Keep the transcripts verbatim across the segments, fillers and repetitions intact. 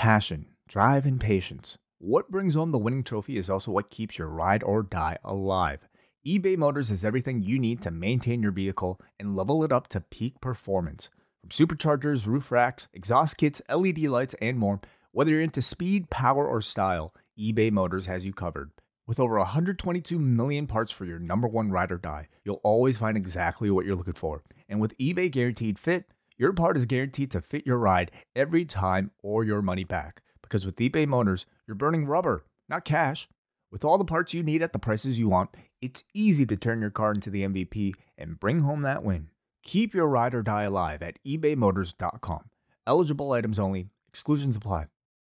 passion, drive, and patience. What brings home the winning trophy is also what keeps your ride or die alive. eBay Motors has everything you need to maintain your vehicle and level it up to peak performance. From superchargers, roof racks, exhaust kits, L E D lights, and more, whether you're into speed, power, or style, eBay Motors has you covered. With over one hundred twenty-two million parts for your number one ride or die, you'll always find exactly what you're looking for. And with eBay Guaranteed Fit, your part is guaranteed to fit your ride every time or your money back. Because with eBay Motors, you're burning rubber, not cash. With all the parts you need at the prices you want, it's easy to turn your car into the M V P and bring home that win. Keep your ride or die alive at ebay motors dot com. Eligible items only. Exclusions apply.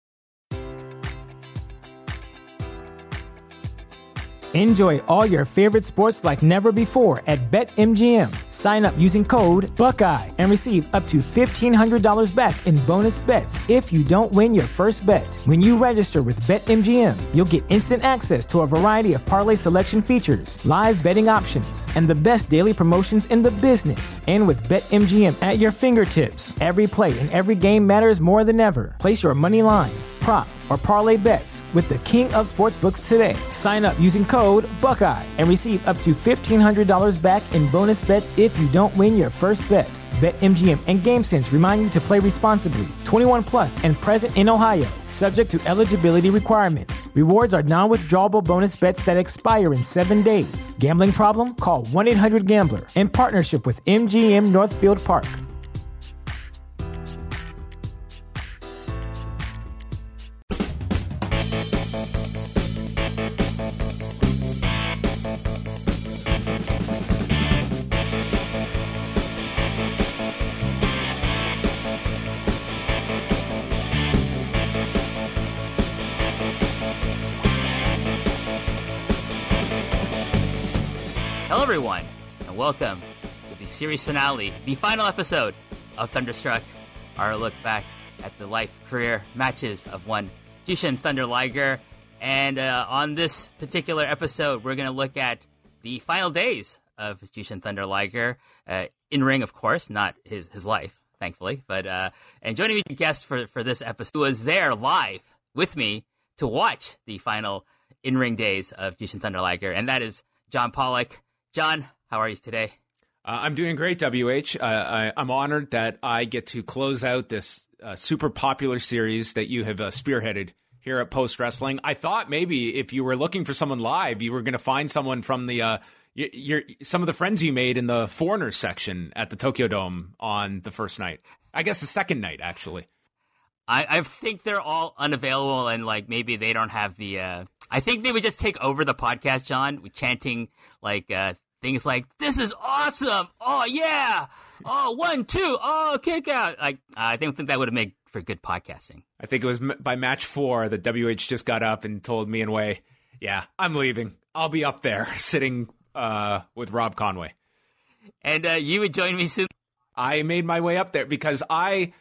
Enjoy all your favorite sports like never before at BetMGM. Sign up using code Buckeye and receive up to fifteen hundred dollars back in bonus bets if you don't win your first bet. When you register with BetMGM, you'll get instant access to a variety of parlay selection features, live betting options, and the best daily promotions in the business. And with BetMGM at your fingertips, every play and every game matters more than ever. Place your money line, prop, or parlay bets with the king of sportsbooks today. Sign up using code Buckeye and receive up to fifteen hundred dollars back in bonus bets if you don't win your first bet. BetMGM and GameSense remind you to play responsibly. twenty-one plus and present in Ohio, subject to eligibility requirements. Rewards are non-withdrawable bonus bets that expire in seven days. Gambling problem? Call one eight hundred gambler. In partnership with M G M Northfield Park. Everyone, and welcome to the series finale, the final episode of Thunderstruck, our look back at the life, career matches of one Jushin Thunder Liger. And uh, on this particular episode, we're going to look at the final days of Jushin Thunder Liger, uh, in ring, of course, not his, his life, thankfully. But uh, and joining me, guest for for this episode, was there live with me to watch the final in ring days of Jushin Thunder Liger, and that is John Pollock. John, how are you today? Uh, I'm doing great, W H. Uh, I, I'm honored that I get to close out this uh, super popular series that you have uh, spearheaded here at Post Wrestling. I thought maybe if you were looking for someone live, you were going to find someone from the uh, y- your some of the friends you made in the Foreigners section at the Tokyo Dome on the first night. I guess the second night, actually. I, I think they're all unavailable, and like maybe they don't have the. Uh, I think they would just take over the podcast, John, with chanting like. Uh, Things like, this is awesome. Oh, yeah. Oh, one, two. Oh, kick out. Like, I don't think that would have made for good podcasting. I think it was m- by match four that W H just got up and told me and Way, yeah, I'm leaving. I'll be up there sitting uh, with Rob Conway. And uh, you would join me soon? I made my way up there because I,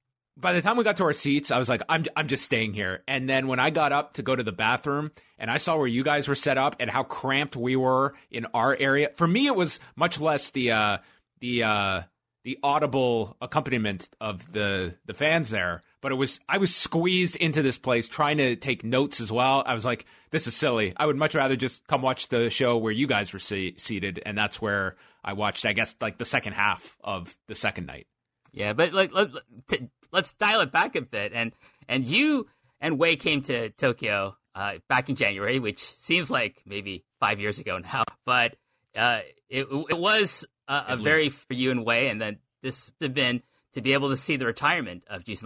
by the time we got to our seats, I was like, I'm I'm just staying here. And then when I got up to go to the bathroom and I saw where you guys were set up and how cramped we were in our area, for me it was much less the uh, the uh, the audible accompaniment of the the fans there, but it was I was squeezed into this place trying to take notes as well. I was like, this is silly. I would much rather just come watch the show where you guys were se- seated, and that's where I watched, I guess, like the second half of the second night. Yeah, but like let, let, let's dial it back a bit. And and you and Wei came to Tokyo uh, back in January, which seems like maybe five years ago now. But uh, it it was a, a very for you and Wei, and then this have been to be able to see the retirement of Jushin.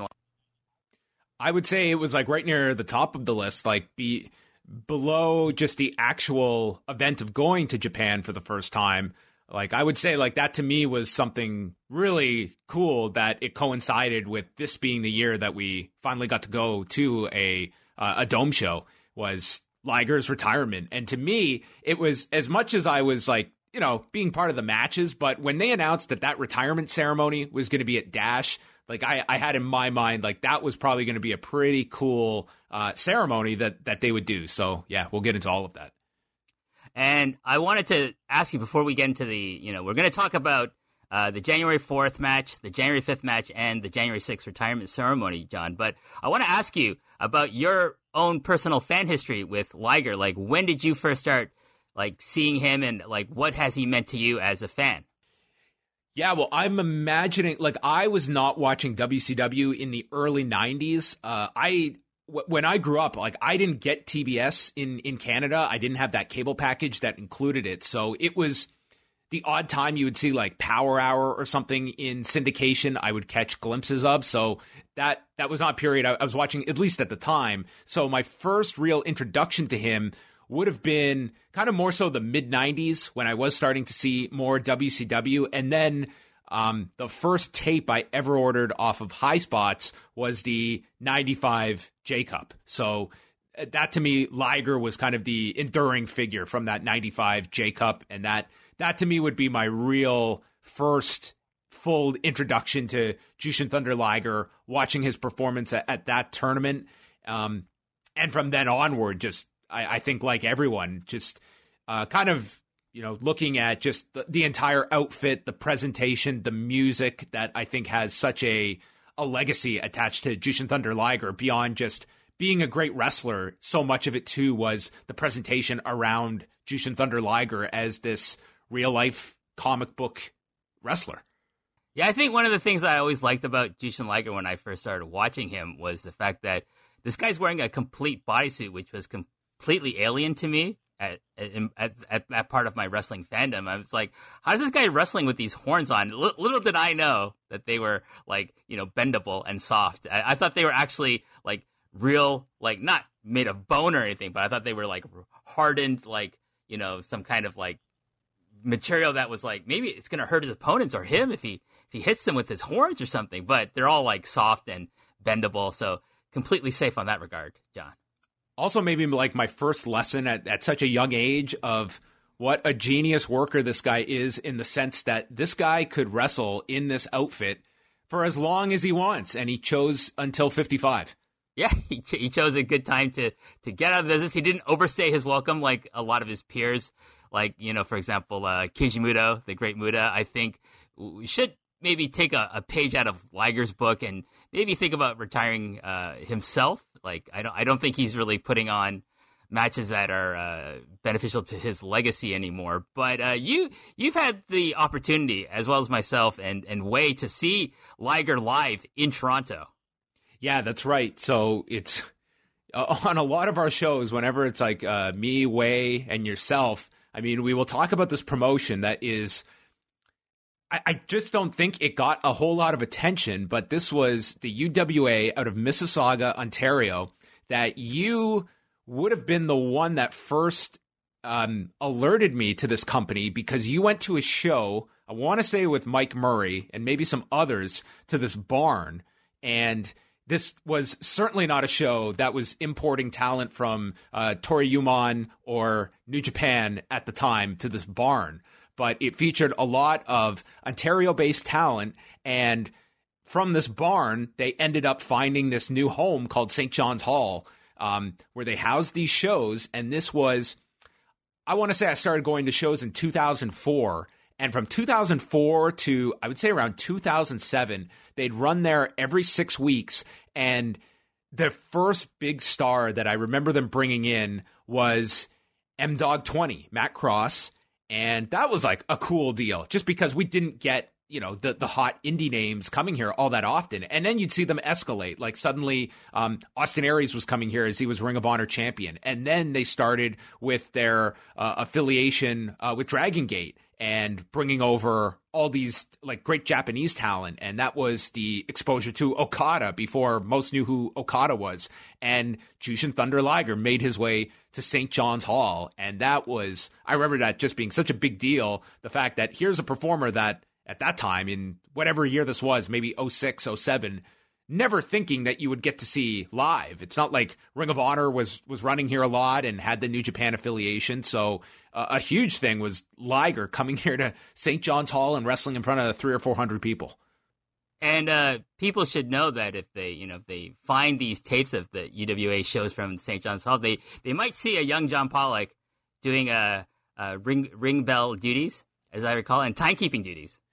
I would say it was like right near the top of the list, like be below just the actual event of going to Japan for the first time. Like, I would say, like, that to me was something really cool that it coincided with this being the year that we finally got to go to a uh, a dome show, was Liger's retirement. And to me, it was, as much as I was, like, you know, being part of the matches, but when they announced that that retirement ceremony was going to be at Dash, like, I, I had in my mind, like, that was probably going to be a pretty cool uh, ceremony that, that they would do. So, yeah, we'll get into all of that. And I wanted to ask you before we get into the, you know, we're going to talk about uh, the January fourth match, the January fifth match, and the January sixth retirement ceremony, John. But I want to ask you about your own personal fan history with Liger. Like, when did you first start, like, seeing him, and, like, what has he meant to you as a fan? Yeah, well, I'm imagining, like, I was not watching W C W in the early nineties. Uh, I, w- when I grew up, like, I didn't get T B S in, in Canada. I didn't have that cable package that included it. So it was the odd time you would see, like, Power Hour or something in syndication I would catch glimpses of. So that, that was not a period I, I was watching, at least at the time. So my first real introduction to him would have been kind of more so the mid nineties when I was starting to see more W C W. And then um, the first tape I ever ordered off of High Spots was the ninety-five J-Cup. So that, to me, Liger was kind of the enduring figure from that ninety-five J-Cup. And that, that to me would be my real first full introduction to Jushin Thunder Liger, watching his performance at, at that tournament. Um, and from then onward, just I, I think, like everyone, just uh, kind of, you know, looking at just the, the entire outfit, the presentation, the music that I think has such a a legacy attached to Jushin Thunder Liger beyond just being a great wrestler. So much of it, too, was the presentation around Jushin Thunder Liger as this real-life comic book wrestler. Yeah, I think one of the things I always liked about Jushin Liger when I first started watching him was the fact that this guy's wearing a complete bodysuit, which was completely completely alien to me at, at at that part of my wrestling fandom. I was like, how is this guy wrestling with these horns on? L- little did I know that they were, like, you know, bendable and soft. I, I thought they were actually, like, real, like, not made of bone or anything, but I thought they were, like, hardened, like, you know, some kind of, like, material that was, like, maybe it's going to hurt his opponents or him if he if he hits them with his horns or something. But they're all, like, soft and bendable, so completely safe on that regard, John. Also, maybe like my first lesson at, at such a young age of what a genius worker this guy is, in the sense that this guy could wrestle in this outfit for as long as he wants, and he chose until fifty-five. Yeah, he, ch- he chose a good time to, to get out of the business. He didn't overstay his welcome like a lot of his peers, like, you know, for example, uh, Keiji Muto, the great Muta. I think we should maybe take a, a page out of Liger's book and maybe think about retiring uh, himself. Like, I don't, I don't think he's really putting on matches that are uh, beneficial to his legacy anymore. But uh, you, you've had the opportunity, as well as myself and and Wei, to see Liger live in Toronto. Yeah, that's right. So it's uh, on a lot of our shows, whenever it's like uh, me, Wei, and yourself, I mean, we will talk about this promotion that is, I, I just don't think it got a whole lot of attention, but this was the U W A out of Mississauga, Ontario, that you would have been the one that first um, alerted me to this company, because you went to a show, I want to say with Mike Murray and maybe some others, to this barn. And this was certainly not a show that was importing talent from uh, Toriumon or New Japan at the time to this barn. But it featured a lot of Ontario-based talent, and from this barn, they ended up finding this new home called Saint John's Hall, um, where they housed these shows. And this was, I want to say I started going to shows in two thousand four, and from two thousand four to, I would say, around two thousand seven, they'd run there every six weeks, and the first big star that I remember them bringing in was M Dog twenty, Matt Cross. And that was like a cool deal, just because we didn't get, you know, the, the hot indie names coming here all that often. And then you'd see them escalate. Like suddenly um, Austin Aries was coming here as he was Ring of Honor champion. And then they started with their uh, affiliation uh, with Dragon Gate and bringing over all these like great Japanese talent. And that was the exposure to Okada before most knew who Okada was. And Jushin Thunder Liger made his way to Saint John's Hall. And that was, I remember that just being such a big deal. The fact that here's a performer that at that time, in whatever year this was, maybe oh six, oh seven, never thinking that you would get to see live. It's not like Ring of Honor was was running here a lot and had the New Japan affiliation. So uh, a huge thing was Liger coming here to Saint John's Hall and wrestling in front of three or four hundred people. And uh, people should know that if they, you know, if they find these tapes of the U W A shows from Saint John's Hall, they they might see a young John Pollock doing a, a ring ring bell duties, as I recall, and timekeeping duties.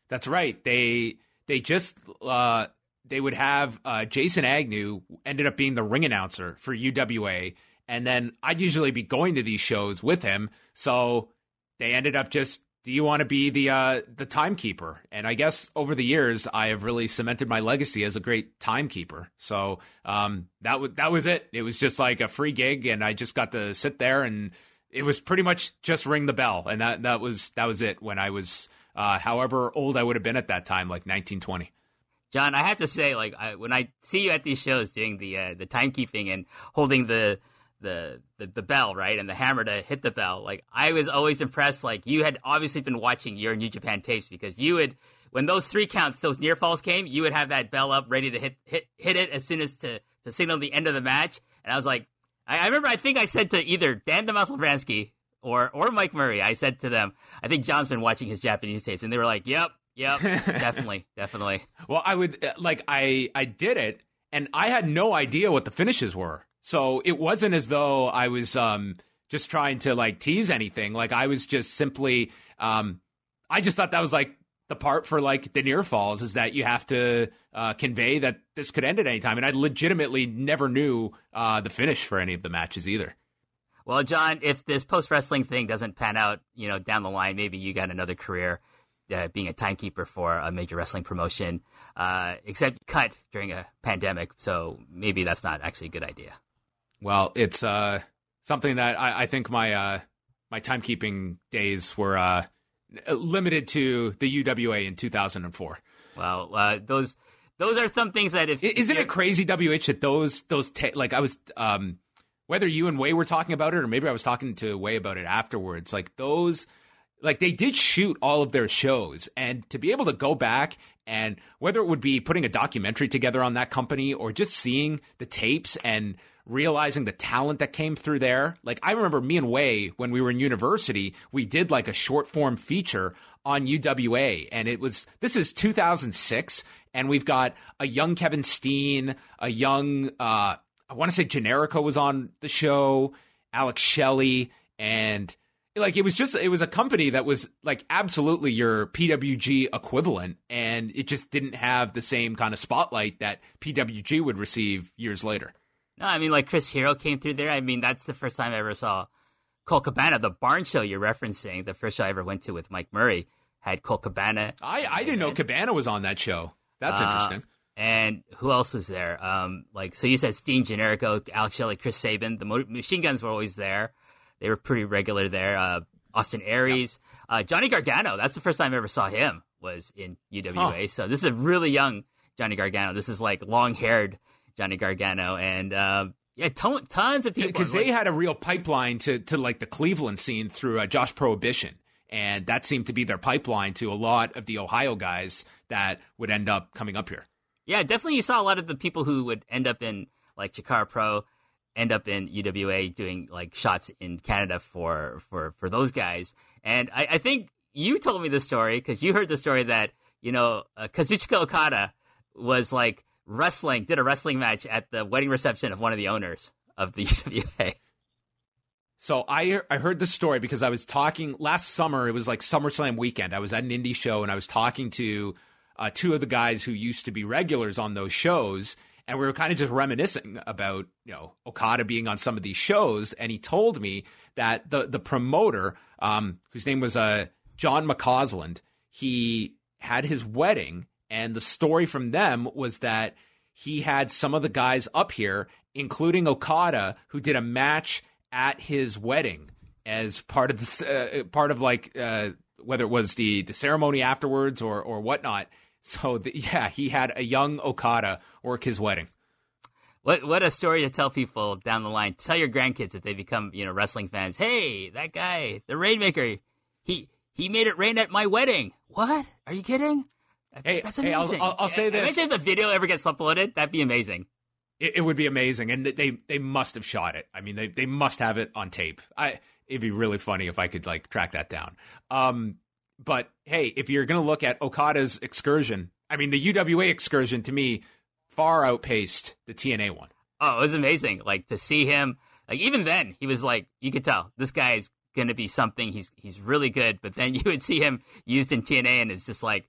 That's right. They they just uh, they would have uh, Jason Agnew ended up being the ring announcer for U W A, and then I'd usually be going to these shows with him. So they ended up just, do you want to be the uh, the timekeeper? And I guess over the years, I have really cemented my legacy as a great timekeeper. So um, that was that was it. It was just like a free gig, and I just got to sit there, and it was pretty much just ring the bell, and that that was that was it. When I was uh, however old I would have been at that time, like nineteen, twenty. John, I have to say, like I, when I see you at these shows doing the uh, the timekeeping and holding the The, the the bell, right, and the hammer to hit the bell. Like, I was always impressed. Like, you had obviously been watching your New Japan tapes, because you would, when those three counts, those near falls came, you would have that bell up ready to hit hit hit it as soon as to, to signal the end of the match. And I was like, I, I remember, I think I said to either Dan the Mouth Lavransky or or Mike Murray, I said to them, I think John's been watching his Japanese tapes, and they were like, yep, yep, definitely, definitely. Well, I would, like, I I did it, and I had no idea what the finishes were. So it wasn't as though I was um, just trying to, like, tease anything. Like, I was just simply, um, I just thought that was, like, the part for, like, the near falls, is that you have to uh, convey that this could end at any time. And I legitimately never knew uh, the finish for any of the matches either. Well, John, if this post-wrestling thing doesn't pan out, you know, down the line, maybe you got another career uh, being a timekeeper for a major wrestling promotion, uh, except cut during a pandemic. So maybe that's not actually a good idea. Well, it's uh, something that I, I think my uh, my timekeeping days were uh, limited to the U W A in two thousand four. Well, uh, those those are some things that if isn't it crazy, W H, that those those ta- like I was um, whether you and Wei were talking about it, or maybe I was talking to Wei about it afterwards. Like those, like they did shoot all of their shows, and to be able to go back, and whether it would be putting a documentary together on that company or just seeing the tapes and realizing the talent that came through there. Like, I remember me and Wei, when we were in university, we did like a short form feature on U W A, and it was, this is two thousand six, and we've got a young Kevin Steen, a young, uh, I want to say Generico was on the show, Alex Shelley, and like, it was just, it was a company that was like absolutely your P W G equivalent, and it just didn't have the same kind of spotlight that P W G would receive years later. No, I mean, like Chris Hero came through there. I mean, that's the first time I ever saw Colt Cabana. The barn show you're referencing, the first show I ever went to with Mike Murray, had Colt Cabana. I, I didn't know Cabana was on that show. That's uh, interesting. And who else was there? Um, like, so you said Steen, Generico, Alex Shelley, Chris Sabin. The Mo- Machine Guns were always there. They were pretty regular there. Uh, Austin Aries, yep. uh, Johnny Gargano. That's the first time I ever saw him, was in U W A. Huh. So this is a really young Johnny Gargano. This is like long-haired Johnny Gargano, and uh, yeah, ton- tons of people. Because like, they had a real pipeline to, to like the Cleveland scene through uh, Josh Prohibition, and that seemed to be their pipeline to a lot of the Ohio guys that would end up coming up here. Yeah, definitely. You saw a lot of the people who would end up in like Chikara Pro, end up in U W A doing like shots in Canada for for for those guys. And I, I think you told me the story, because you heard the story that, you know, uh, Kazuchika Okada was like wrestling, did a wrestling match at the wedding reception of one of the owners of the U W A. So I I heard the story because I was talking last summer. It was like SummerSlam weekend. I was at an indie show, and I was talking to uh, two of the guys who used to be regulars on those shows, and we were kind of just reminiscing about, you know, Okada being on some of these shows. And he told me that the the promoter, um, whose name was uh, John McCausland, he had his wedding. And the story from them was that he had some of the guys up here, including Okada, who did a match at his wedding as part of the uh, part of like uh, whether it was the the ceremony afterwards or or whatnot. So the, yeah, he had a young Okada work his wedding. What what a story to tell people down the line. Tell your grandkids if they become, you know, wrestling fans. Hey, that guy, the Rainmaker, he he made it rain at my wedding. What? Are you kidding? Hey, that's amazing. Hey, I'll, I'll, I'll say this. Imagine if the video ever gets uploaded. That'd be amazing. It, it would be amazing, and they they must have shot it. I mean, they they must have it on tape. I it'd be really funny if I could like track that down. Um, but hey, if you're gonna look at Okada's excursion, I mean, the U W A excursion to me far outpaced the T N A one. Oh, it was amazing. Like to see him. Like even then, he was like, you could tell this guy is gonna be something. He's he's really good. But then you would see him used in T N A, and it's just like,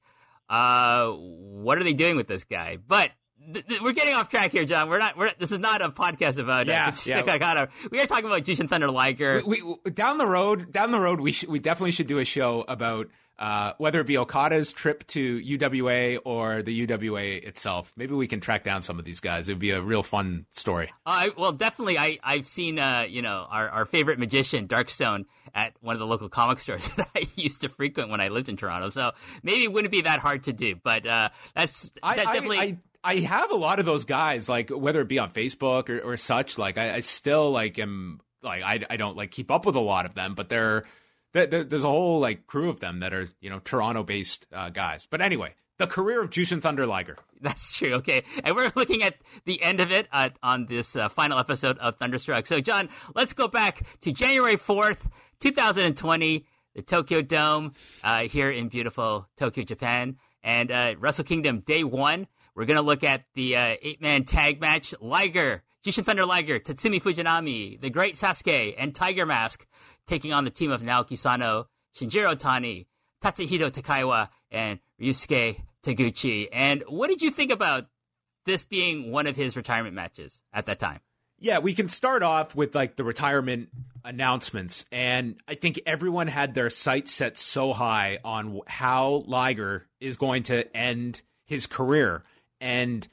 Uh, what are they doing with this guy? But th- th- we're getting off track here, John. We're not. We're this is not a podcast about. Yeah, uh, yeah. Kakata. We are talking about Jushin Thunder Liger. We, we down the road, down the road, we sh- we definitely should do a show about uh, whether it be Okada's trip to U W A or the U W A itself. Maybe we can track down some of these guys. It'd be a real fun story. Uh, well, definitely. I I've seen uh, you know our, our favorite magician Darkstone at one of the local comic stores that I used to frequent when I lived in Toronto. So maybe it wouldn't be that hard to do. But uh, that's I, that I, definitely. I, I have a lot of those guys, like whether it be on Facebook or, or such. Like I, I still like am like I, I don't like keep up with a lot of them, but they're, they're there's a whole like crew of them that are you know Toronto based uh, guys. But anyway, the career of Jushin Thunder Liger. That's true. Okay, and we're looking at the end of it uh, on this uh, final episode of Thunderstruck. So, John, let's go back to January fourth, two thousand twenty, the Tokyo Dome uh, here in beautiful Tokyo, Japan, and uh, Wrestle Kingdom Day One. We're going to look at the uh, eight-man tag match. Liger, Jushin Thunder Liger, Tatsumi Fujinami, The Great Sasuke, and Tiger Mask taking on the team of Naoki Sano, Shinjiro Tani, Tatsuhito Takaiwa, and Ryusuke Taguchi. And what did you think about this being one of his retirement matches at that time? Yeah, we can start off with like the retirement announcements. And I think everyone had their sights set so high on how Liger is going to end his career. And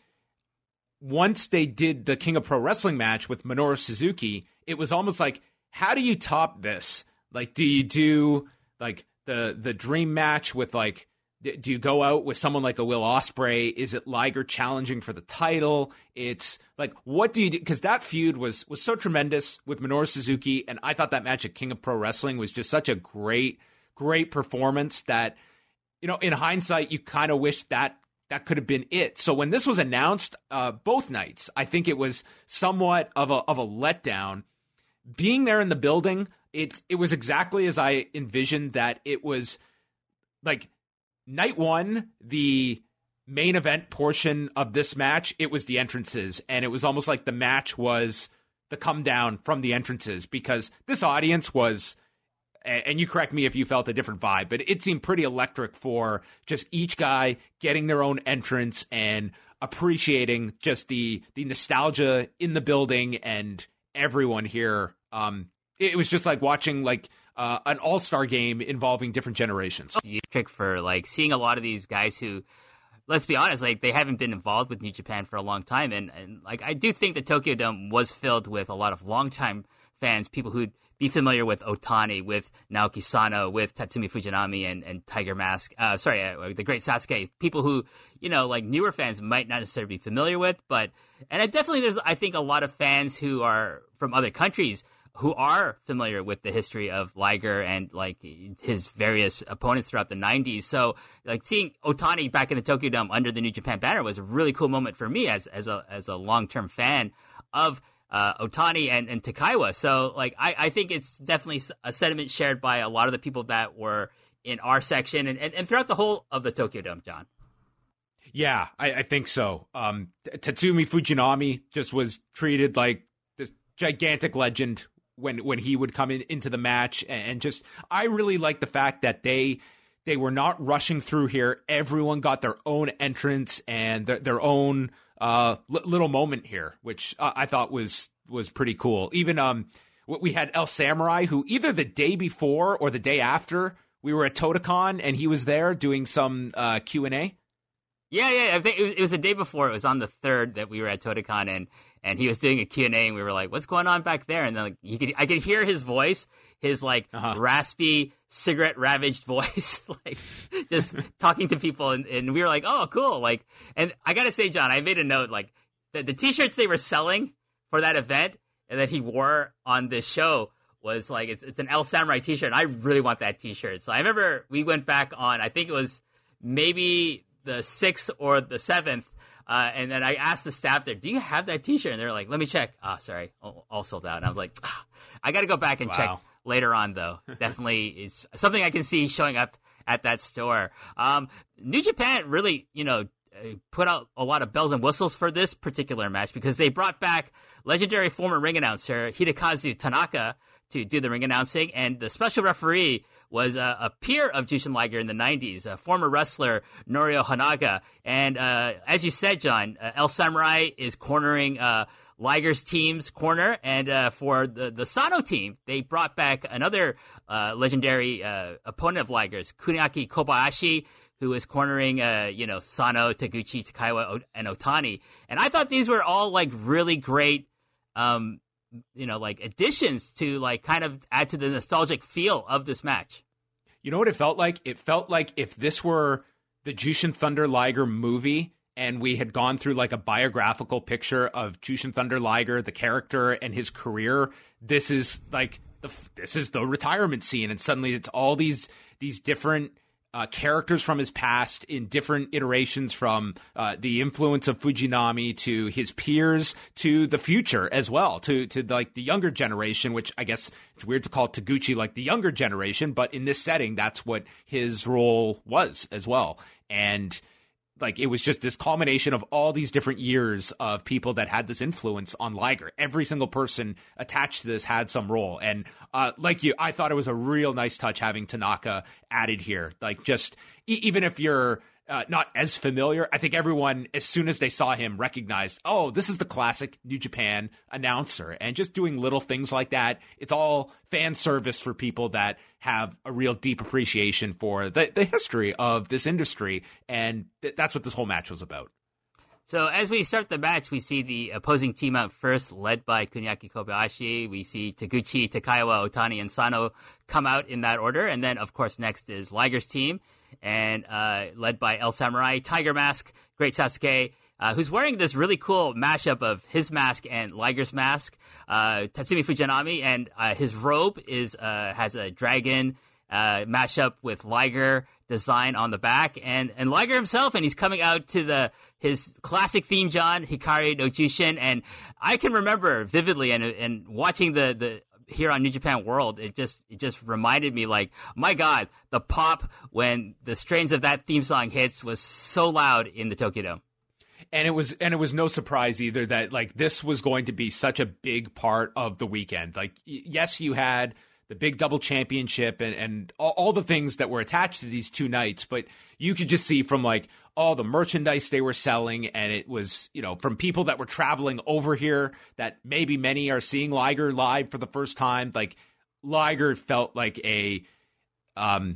once they did the King of Pro Wrestling match with Minoru Suzuki, it was almost like, how do you top this? Like, do you do like the the dream match with like, do you go out with someone like a Will Ospreay? Is it Liger challenging for the title? It's like, what do you do? Because that feud was was so tremendous with Minoru Suzuki, and I thought that match at King of Pro Wrestling was just such a great, great performance that, you know, in hindsight, you kind of wish that that could have been it. So when this was announced, uh, both nights, I think it was somewhat of a of a letdown. Being there in the building, it it was exactly as I envisioned that it was. Like night one, the main event portion of this match, it was the entrances, and it was almost like the match was the come down from the entrances, because this audience was, and you correct me if you felt a different vibe, but it seemed pretty electric for just each guy getting their own entrance and appreciating just the the nostalgia in the building and everyone here. Um, it was just like watching like uh, an all-star game involving different generations. Trick for like seeing a lot of these guys who, let's be honest, like they haven't been involved with New Japan for a long time, and, and like I do think the Tokyo Dome was filled with a lot of longtime fans, people who'd be familiar with Otani, with Naoki Sano, with Tatsumi Fujinami, and, and Tiger Mask. Uh, sorry, uh, the Great Sasuke. People who, you know, like newer fans might not necessarily be familiar with, but and it definitely there's I think a lot of fans who are from other countries who are familiar with the history of Liger and like his various opponents throughout the nineties. So like seeing Otani back in the Tokyo Dome under the New Japan banner was a really cool moment for me as as a as a long-term fan of uh, Otani and, and Takaiwa. So like I, I think it's definitely a sentiment shared by a lot of the people that were in our section and, and, and throughout the whole of the Tokyo Dome, John. Yeah, I, I think so. Um, Tatsumi Fujinami just was treated like this gigantic legend when when he would come in, into the match, and just I really like the fact that they they were not rushing through here. Everyone got their own entrance and their, their own uh, li- little moment here, which uh, I thought was was pretty cool. Even um, we had El Samurai, who either the day before or the day after we were at Totocon, and he was there doing some uh, Q and A. Yeah, yeah, I think it was, it was the day before. It was on the third that we were at Totocon, and and he was doing a Q and A, and we were like, "What's going on back there?" And then like, you could, I could hear his voice, his like uh-huh. raspy, cigarette ravaged voice, like just talking to people, and, and we were like, "Oh, cool!" Like, and I gotta say, John, I made a note, like the, the T-shirts they were selling for that event and that he wore on this show was like it's it's an El Samurai T-shirt. And I really want that T-shirt. So I remember we went back on, I think it was maybe the sixth or the seventh, uh, and then I asked the staff there, "Do you have that T-shirt?" And they're like, "Let me check." Ah, oh, sorry, all, all sold out. And I was like, ah, I got to go back and wow. check later on, though. Definitely, it's something I can see showing up at that store. Um, New Japan really, you know, put out a lot of bells and whistles for this particular match because they brought back legendary former ring announcer Hidekazu Tanaka to do the ring announcing, and the special referee was uh, a peer of Jushin Liger in the nineties, a former wrestler Norio Hanaga. And uh, as you said, John, uh, El Samurai is cornering uh, Liger's team's corner, and uh, for the, the Sano team, they brought back another uh, legendary uh, opponent of Liger's, Kuniaki Kobayashi, who is cornering, uh, you know, Sano, Taguchi, Takaiwa, and Otani. And I thought these were all like really great, um, you know, like additions to like kind of add to the nostalgic feel of this match. You know what it felt like? It felt like if this were the Jushin Thunder Liger movie and we had gone through like a biographical picture of Jushin Thunder Liger, the character and his career, this is like the this is the retirement scene, and suddenly it's all these these different Uh, characters from his past in different iterations, from uh, the influence of Fujinami to his peers to the future as well, to to like the younger generation, which I guess it's weird to call Taguchi like the younger generation, but in this setting, that's what his role was as well. And like it was just this culmination of all these different years of people that had this influence on Liger. Every single person attached to this had some role. And uh, like you, I thought it was a real nice touch having Tanaka added here. Like just e- even if you're uh, not as familiar, I think everyone, as soon as they saw him, recognized, oh, this is the classic New Japan announcer. And just doing little things like that, it's all fan service for people that have a real deep appreciation for the, the history of this industry. And th- that's what this whole match was about. So as we start the match, we see the opposing team out first, led by Kuniaki Kobayashi. We see Taguchi, Takaiwa, Otani, and Sano come out in that order. And then, of course, next is Liger's team, and uh, led by El Samurai, Tiger Mask, Great Sasuke, uh, who's wearing this really cool mashup of his mask and Liger's mask, uh, Tatsumi Fujinami, and uh, his robe is uh, has a dragon uh, mashup with Liger design on the back, and and Liger himself, and he's coming out to the his classic theme, John, Hikari no Jushin, and I can remember vividly, and and watching the the here on New Japan World, it just it just reminded me, like, my God, the pop when the strains of that theme song hits was so loud in the Tokyo Dome. And it was and it was no surprise either that like this was going to be such a big part of the weekend. Like, y- yes, you had the big double championship and, and all, all the things that were attached to these two nights, but you could just see from like all the merchandise they were selling, and it was, you know, from people that were traveling over here that maybe many are seeing Liger live for the first time. Like Liger felt like a, um,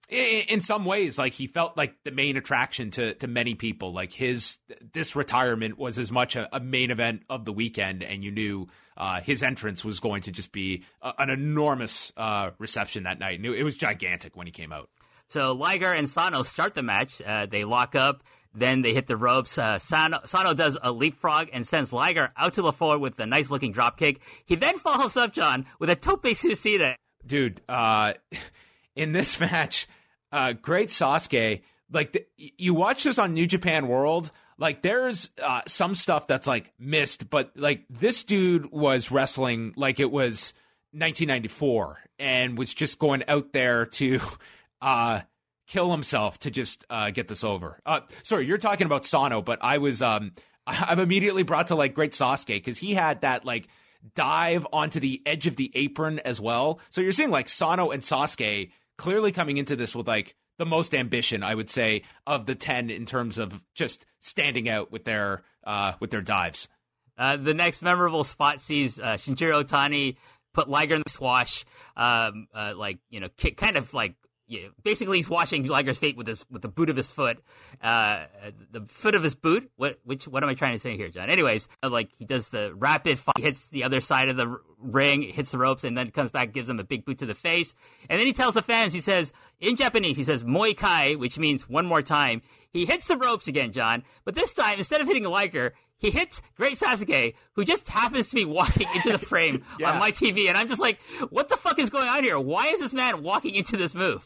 in some ways, like he felt like the main attraction to to many people. Like his this retirement was as much a, a main event of the weekend, and you knew uh, his entrance was going to just be a, an enormous uh, reception that night. And it, it was gigantic when he came out. So Liger and Sano start the match. Uh, they lock up, then they hit the ropes. Uh, Sano, Sano does a leapfrog and sends Liger out to the floor with a nice looking drop kick. He then follows up, John, with a tope suicida. Dude, uh, in this match. Uh, Great Sasuke, like the, you watch this on New Japan World, like there's uh, some stuff that's like missed, but like this dude was wrestling like it was nineteen ninety-four and was just going out there to uh, kill himself to just uh, get this over. Uh, sorry, you're talking about Sano, but I was um, I'm immediately brought to like Great Sasuke because he had that like dive onto the edge of the apron as well. So you're seeing like Sano and Sasuke clearly coming into this with like the most ambition, I would say, of the ten in terms of just standing out with their uh, with their dives. Uh, the next memorable spot sees uh, Shinjiro Otani put Liger in the swash, um, uh, like you know, kick, kind of like yeah, basically he's washing Liger's feet with his with the boot of his foot, uh, the foot of his boot. What which what am I trying to say here, John? Anyways, like he does the rapid fire, hits the other side of the ring, hits the ropes, and then comes back, gives him a big boot to the face, and then he tells the fans, he says in Japanese, he says "moi kai," which means one more time. He hits the ropes again, John, but this time instead of hitting Liger, he hits Great Sasuke, who just happens to be walking into the frame yeah. on my T V, and I'm just like, what the fuck is going on here? Why is this man walking into this move?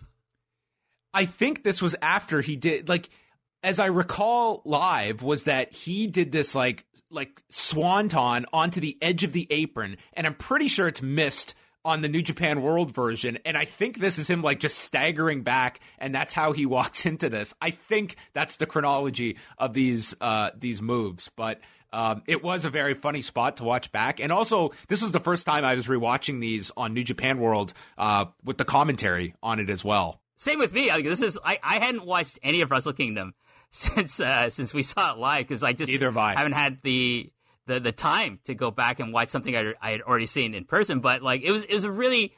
I think this was after he did, like, as I recall live, was that he did this, like, like swanton onto the edge of the apron, and I'm pretty sure it's missed on the New Japan World version, and I think this is him like just staggering back, and that's how he walks into this. I think that's the chronology of these uh, these moves, but um, it was a very funny spot to watch back. And also, this was the first time I was rewatching these on New Japan World uh, with the commentary on it as well. Same with me. Like, this is I, I hadn't watched any of Wrestle Kingdom since uh, since we saw it live, because I just Neither have I. haven't had the. the the time to go back and watch something I, I had already seen in person. But like, it was, it was a really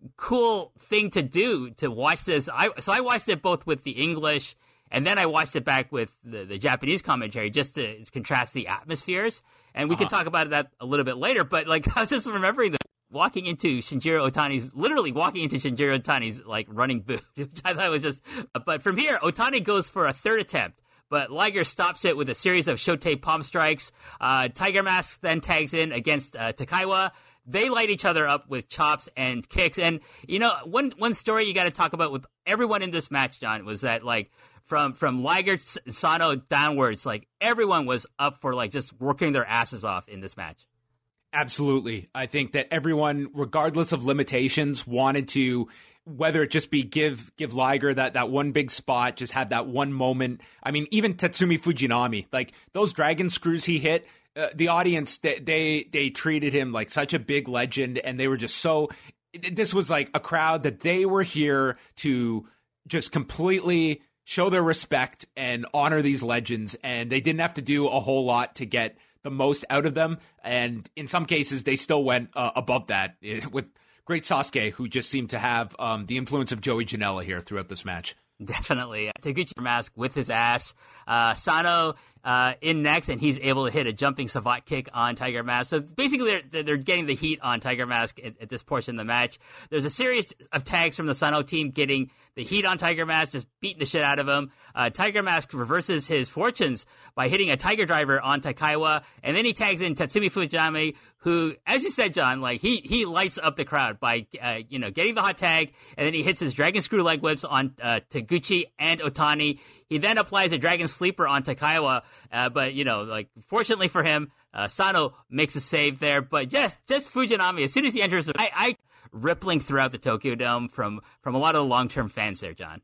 cool thing to do, to watch this. I, so I watched it both with the English, and then I watched it back with the, the Japanese commentary, just to contrast the atmospheres. And we uh-huh. can talk about that a little bit later. But like, I was just remembering that walking into Shinjiro Otani's, literally walking into Shinjiro Otani's like running booth, which I thought was just, but from here, Otani goes for a third attempt. But Liger stops it with a series of Shote palm strikes. Uh, Tiger Mask then tags in against uh, Takaiwa. They light each other up with chops and kicks. And, you know, one one story you got to talk about with everyone in this match, John, was that, like, from, from Liger, Sano downwards, like, everyone was up for, like, just working their asses off in this match. Absolutely. I think that everyone, regardless of limitations, wanted to, whether it just be give give Liger that, that one big spot, just have that one moment. I mean, even Tatsumi Fujinami, like those dragon screws he hit, uh, the audience, they, they they treated him like such a big legend, and they were just so, this was like a crowd that they were here to just completely show their respect and honor these legends, and they didn't have to do a whole lot to get the most out of them. And in some cases, they still went uh, above that with great Sasuke, who just seemed to have um, the influence of Joey Janela here throughout this match. Definitely. Taguchi Mask with his ass. Uh, Sano uh, in next, and he's able to hit a jumping savate kick on Tiger Mask. So basically, they're, they're getting the heat on Tiger Mask at, at this portion of the match. There's a series of tags from the Sano team getting the heat on Tiger Mask, just beating the shit out of him. Uh, Tiger Mask reverses his fortunes by hitting a Tiger Driver on Takaiwa, and then he tags in Tatsumi Fujinami, who, as you said, John, like he he lights up the crowd by uh, you know getting the hot tag, and then he hits his Dragon Screw leg whips on uh, Taguchi and Otani. He then applies a Dragon Sleeper on Takaiwa, uh, but you know, like fortunately for him, uh, Sano makes a save there. But just just Fujinami, as soon as he enters, I, I rippling throughout the Tokyo Dome from from a lot of the long term fans there, John.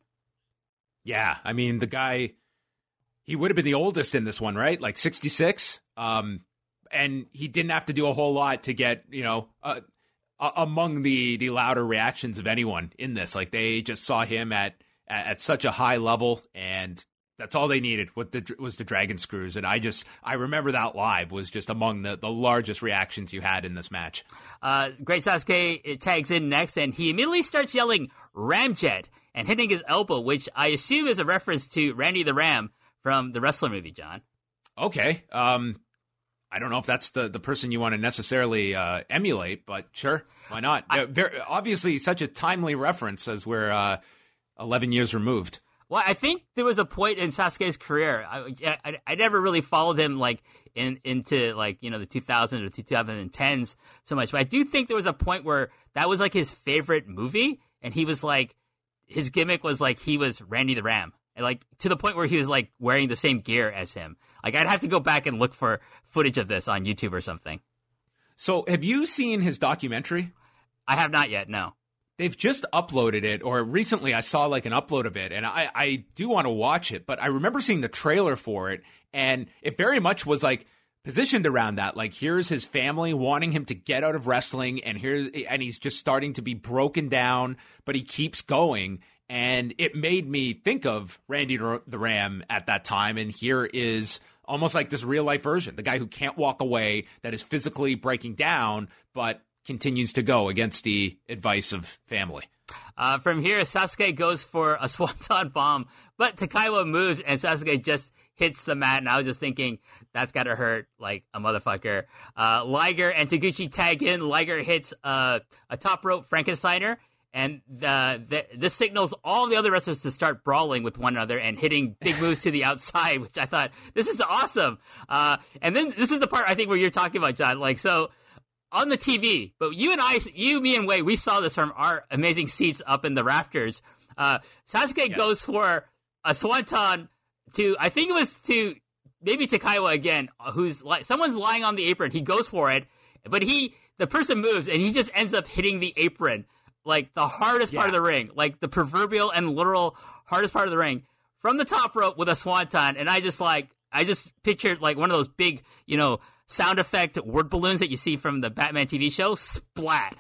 Yeah, I mean the guy, he would have been the oldest in this one, right? Like sixty-six. Um, and he didn't have to do a whole lot to get, you know, uh, uh, among the, the louder reactions of anyone in this. Like, they just saw him at, at, at such a high level, and that's all they needed with the, was the Dragon Screws. And I just, I remember that live was just among the, the largest reactions you had in this match. Uh, Great Sasuke tags in next, and he immediately starts yelling Ramjet and hitting his elbow, which I assume is a reference to Randy the Ram from the Wrestler movie, John. Okay. Um, I don't know if that's the, the person you want to necessarily uh, emulate, but sure, why not? I, uh, very, obviously, such a timely reference as we're uh, eleven years removed. Well, I think there was a point in Sasuke's career. I, I, I never really followed him like in into like you know the two thousands or twenty tens so much, but I do think there was a point where that was like his favorite movie, and he was like his gimmick was like he was Randy the Ram. Like, to the point where he was, like, wearing the same gear as him. Like, I'd have to go back and look for footage of this on YouTube or something. So, have you seen his documentary? I have not yet, no. They've just uploaded it, or recently I saw, like, an upload of it, and I, I do want to watch it, but I remember seeing the trailer for it, and it very much was, like, positioned around that. Like, here's his family wanting him to get out of wrestling, and here, and he's just starting to be broken down, but he keeps going. And it made me think of Randy the Ram at that time. And here is almost like this real life version. The guy who can't walk away, that is physically breaking down, but continues to go against the advice of family. Uh, from here, Sasuke goes for a Swanton Bomb, but Takaiwa moves and Sasuke just hits the mat. And I was just thinking, that's got to hurt like a motherfucker. Uh, Liger and Taguchi tag in. Liger hits uh, a top rope Frankensteiner. And the, the, this signals all the other wrestlers to start brawling with one another and hitting big moves to the outside, which I thought, this is awesome. Uh, and then this is the part I think where you're talking about, John. Like, so on the T V, but you and I, you, me, and Wei, we saw this from our amazing seats up in the rafters. Uh, Sasuke yes. goes for a swanton to, I think it was to maybe Takaiwa again, who's like, someone's lying on the apron. He goes for it. but he, the person moves and he just ends up hitting the apron, like the hardest yeah. part of the ring, like the proverbial and literal hardest part of the ring from the top rope with a swanton. And I just like, I just pictured like one of those big, you know, sound effect word balloons that you see from the Batman T V show. Splat.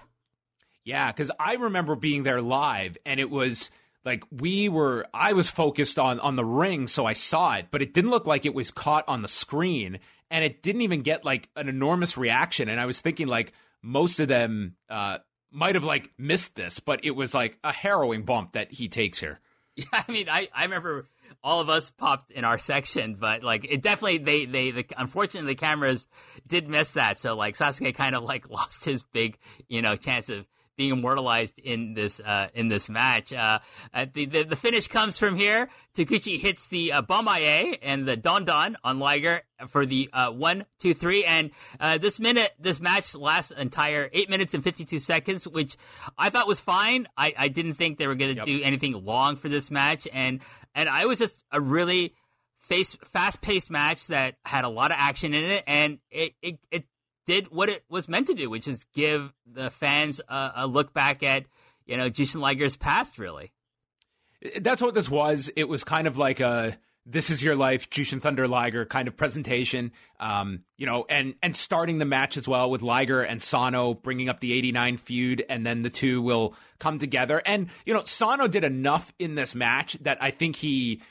Yeah, because I remember being there live, and it was like we were, I was focused on, on the ring, so I saw it, but it didn't look like it was caught on the screen, and it didn't even get like an enormous reaction. And I was thinking like most of them uh, might have like missed this, but it was like a harrowing bump that he takes here. Yeah, I mean, I, I remember all of us popped in our section, but like it definitely, they, they, the, unfortunately the cameras did miss that. So like Sasuke kind of like lost his big, you know, chance of being immortalized in this uh, in this match. Uh, the, the the finish comes from here. Taguchi hits the uh, Bomaye and the Don Don on Liger for the uh, one, two, three, and uh, this minute this match lasts entire eight minutes and fifty two seconds, which I thought was fine. I, I didn't think they were going to yep. do anything long for this match, and and I was just a really face fast paced match that had a lot of action in it, and it it. it did what it was meant to do, which is give the fans a, a look back at, you know, Jushin Liger's past, really. That's what this was. It was kind of like a This Is Your Life, Jushin Thunder Liger kind of presentation, um, you know, and, and starting the match as well with Liger and Sano bringing up the eighty-nine feud, and then the two will come together. And, you know, Sano did enough in this match that I think he,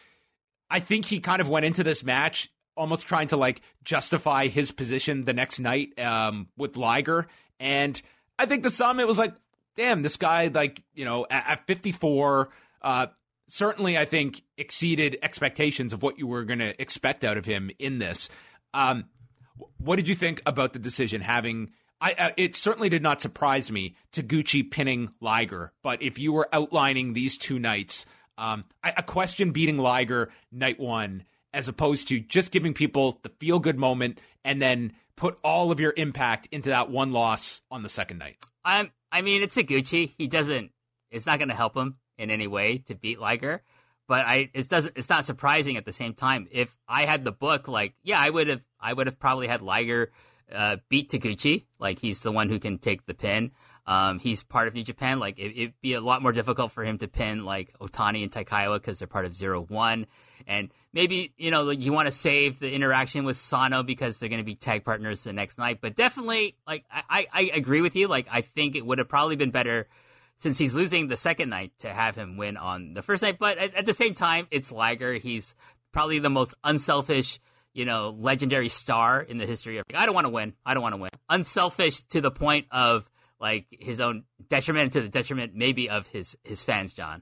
I think he kind of went into this match almost trying to like justify his position the next night um, with Liger. And I think the summit was like, damn, this guy, like, you know, at, at fifty-four, uh, certainly I think exceeded expectations of what you were going to expect out of him in this. Um, what did you think about the decision having, I, uh, it certainly did not surprise me, Taguchi pinning Liger, but if you were outlining these two nights, um, I, I question beating Liger night one, as opposed to just giving people the feel-good moment and then put all of your impact into that one loss on the second night. Um, I mean, it's Taguchi. He doesn't, it's not going to help him in any way to beat Liger, but I, it doesn't, it's not surprising at the same time. If I had the book, like, yeah, I would have, I would have probably had Liger uh, beat Taguchi. Like, he's the one who can take the pin. Um, he's part of New Japan. Like, it, it'd be a lot more difficult for him to pin like Otani and Taikawa because they're part of Zero One. And maybe, you know, you want to save the interaction with Sano because they're going to be tag partners the next night. But definitely, like, I, I agree with you. Like, I think it would have probably been better, since he's losing the second night, to have him win on the first night. But at, at the same time, it's Liger. He's probably the most unselfish, you know, legendary star in the history of, like, I don't want to win. I don't want to win. Unselfish to the point of, like, his own detriment, to the detriment maybe of his, his fans, John.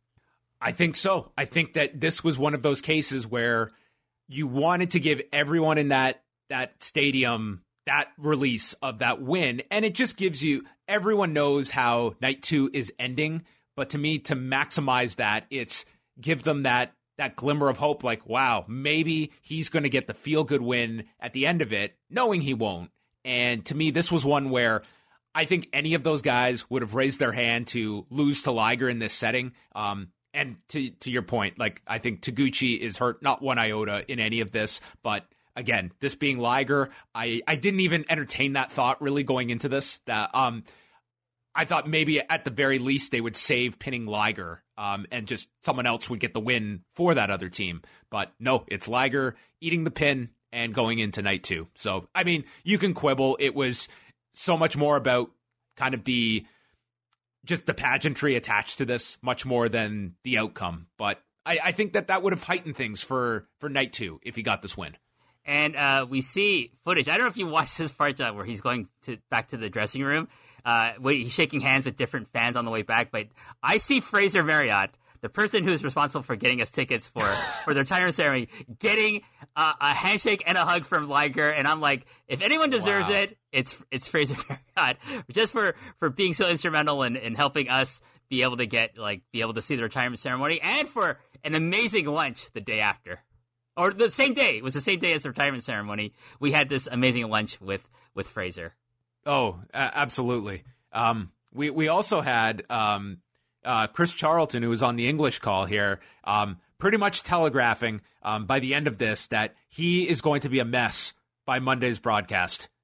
I think so. I think that this was one of those cases where you wanted to give everyone in that that stadium that release of that win, and it just gives you, everyone knows how night two is ending, but to me, to maximize that, it's give them that that glimmer of hope, like, wow, maybe he's going to get the feel-good win at the end of it, knowing he won't. And to me, this was one where I think any of those guys would have raised their hand to lose to Liger in this setting. Um, and to to your point, like, I think Taguchi is hurt not one iota in any of this. But again, this being Liger, I, I didn't even entertain that thought really going into this. That um, I thought maybe at the very least they would save pinning Liger um, and just someone else would get the win for that other team. But no, it's Liger eating the pin and going into night two. So, I mean, you can quibble. It was so much more about kind of the, just the pageantry attached to this, much more than the outcome. But I, I think that that would have heightened things for, for night two if he got this win. And uh, we see footage. I don't know if you watched this part, John, where he's going to back to the dressing room. Uh, where he's shaking hands with different fans on the way back. But I see Fraser Marriott, the person who's responsible for getting us tickets for, for their retirement ceremony, getting uh, a handshake and a hug from Liger. And I'm like, if anyone deserves wow. it, it's it's Fraser Marriott, just for, for being so instrumental in, in helping us be able to get, like, be able to see the retirement ceremony, and for an amazing lunch the day after. Or the same day. It was the same day as the retirement ceremony. We had this amazing lunch with, with Fraser. Oh, uh, absolutely. Um, we, we also had um, uh, Chris Charlton, who was on the English call here, um, pretty much telegraphing um, by the end of this that he is going to be a mess by Monday's broadcast.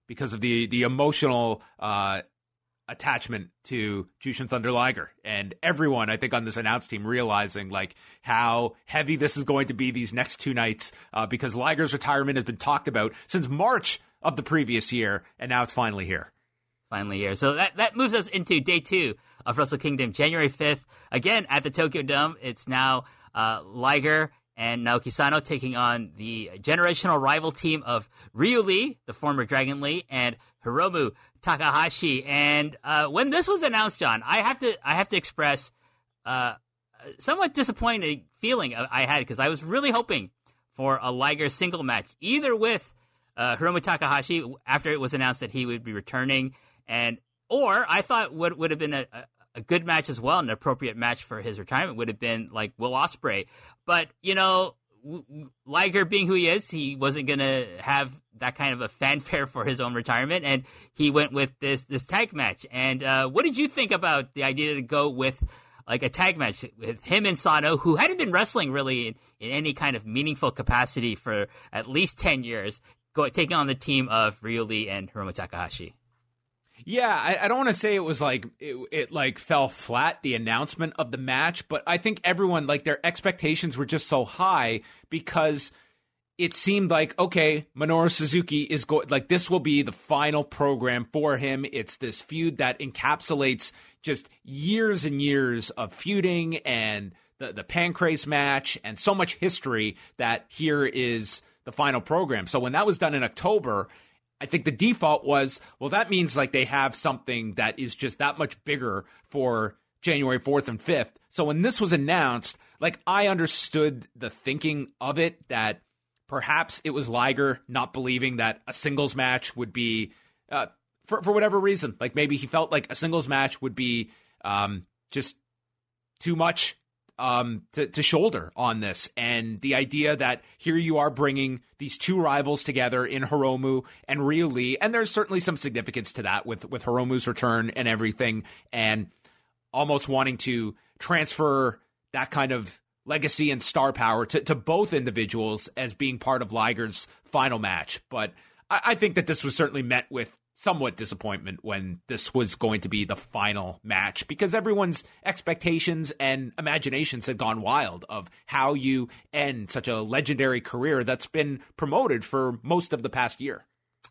because of the the emotional uh, attachment to Jushin Thunder Liger. And everyone, I think, on this announce team realizing like how heavy this is going to be these next two nights uh, because Liger's retirement has been talked about since March of the previous year, and now it's finally here. Finally here. So that, that moves us into day two of Wrestle Kingdom, January fifth. Again, at the Tokyo Dome, it's now uh, Liger and Naoki Sano taking on the generational rival team of Ryu Lee, the former Dragon Lee, and Hiromu Takahashi. And uh, when this was announced, John, I have to I have to express uh, somewhat disappointed feeling I had because I was really hoping for a Liger single match, either with uh, Hiromu Takahashi after it was announced that he would be returning, and or I thought what would have been a, a A good match as well, an appropriate match for his retirement would have been like Will Ospreay. But, you know, Liger being who he is, he wasn't going to have that kind of a fanfare for his own retirement. And he went with this this tag match. And uh, what did you think about the idea to go with like a tag match with him and Sano, who hadn't been wrestling really in, in any kind of meaningful capacity for at least ten years, go, taking on the team of Ryu Lee and Hiromu Takahashi? Yeah, I, I don't want to say it was like it, it like fell flat, the announcement of the match, but I think everyone, like, their expectations were just so high because it seemed like, okay, Minoru Suzuki is going, like, this will be the final program for him. It's this feud that encapsulates just years and years of feuding and the the Pancrase match and so much history that here is the final program. So when that was done in October, I think the default was, well, that means like they have something that is just that much bigger for January fourth and fifth. So when this was announced, like, I understood the thinking of it, that perhaps it was Liger not believing that a singles match would be, uh, for, for whatever reason, like maybe he felt like a singles match would be um, just too much Um, to, to shoulder on this. And the idea that here you are bringing these two rivals together in Hiromu and Ryu Lee, and there's certainly some significance to that with, with Hiromu's return and everything, and almost wanting to transfer that kind of legacy and star power to, to both individuals as being part of Liger's final match. But I, I think that this was certainly met with somewhat disappointment when this was going to be the final match, because everyone's expectations and imaginations had gone wild of how you end such a legendary career that's been promoted for most of the past year.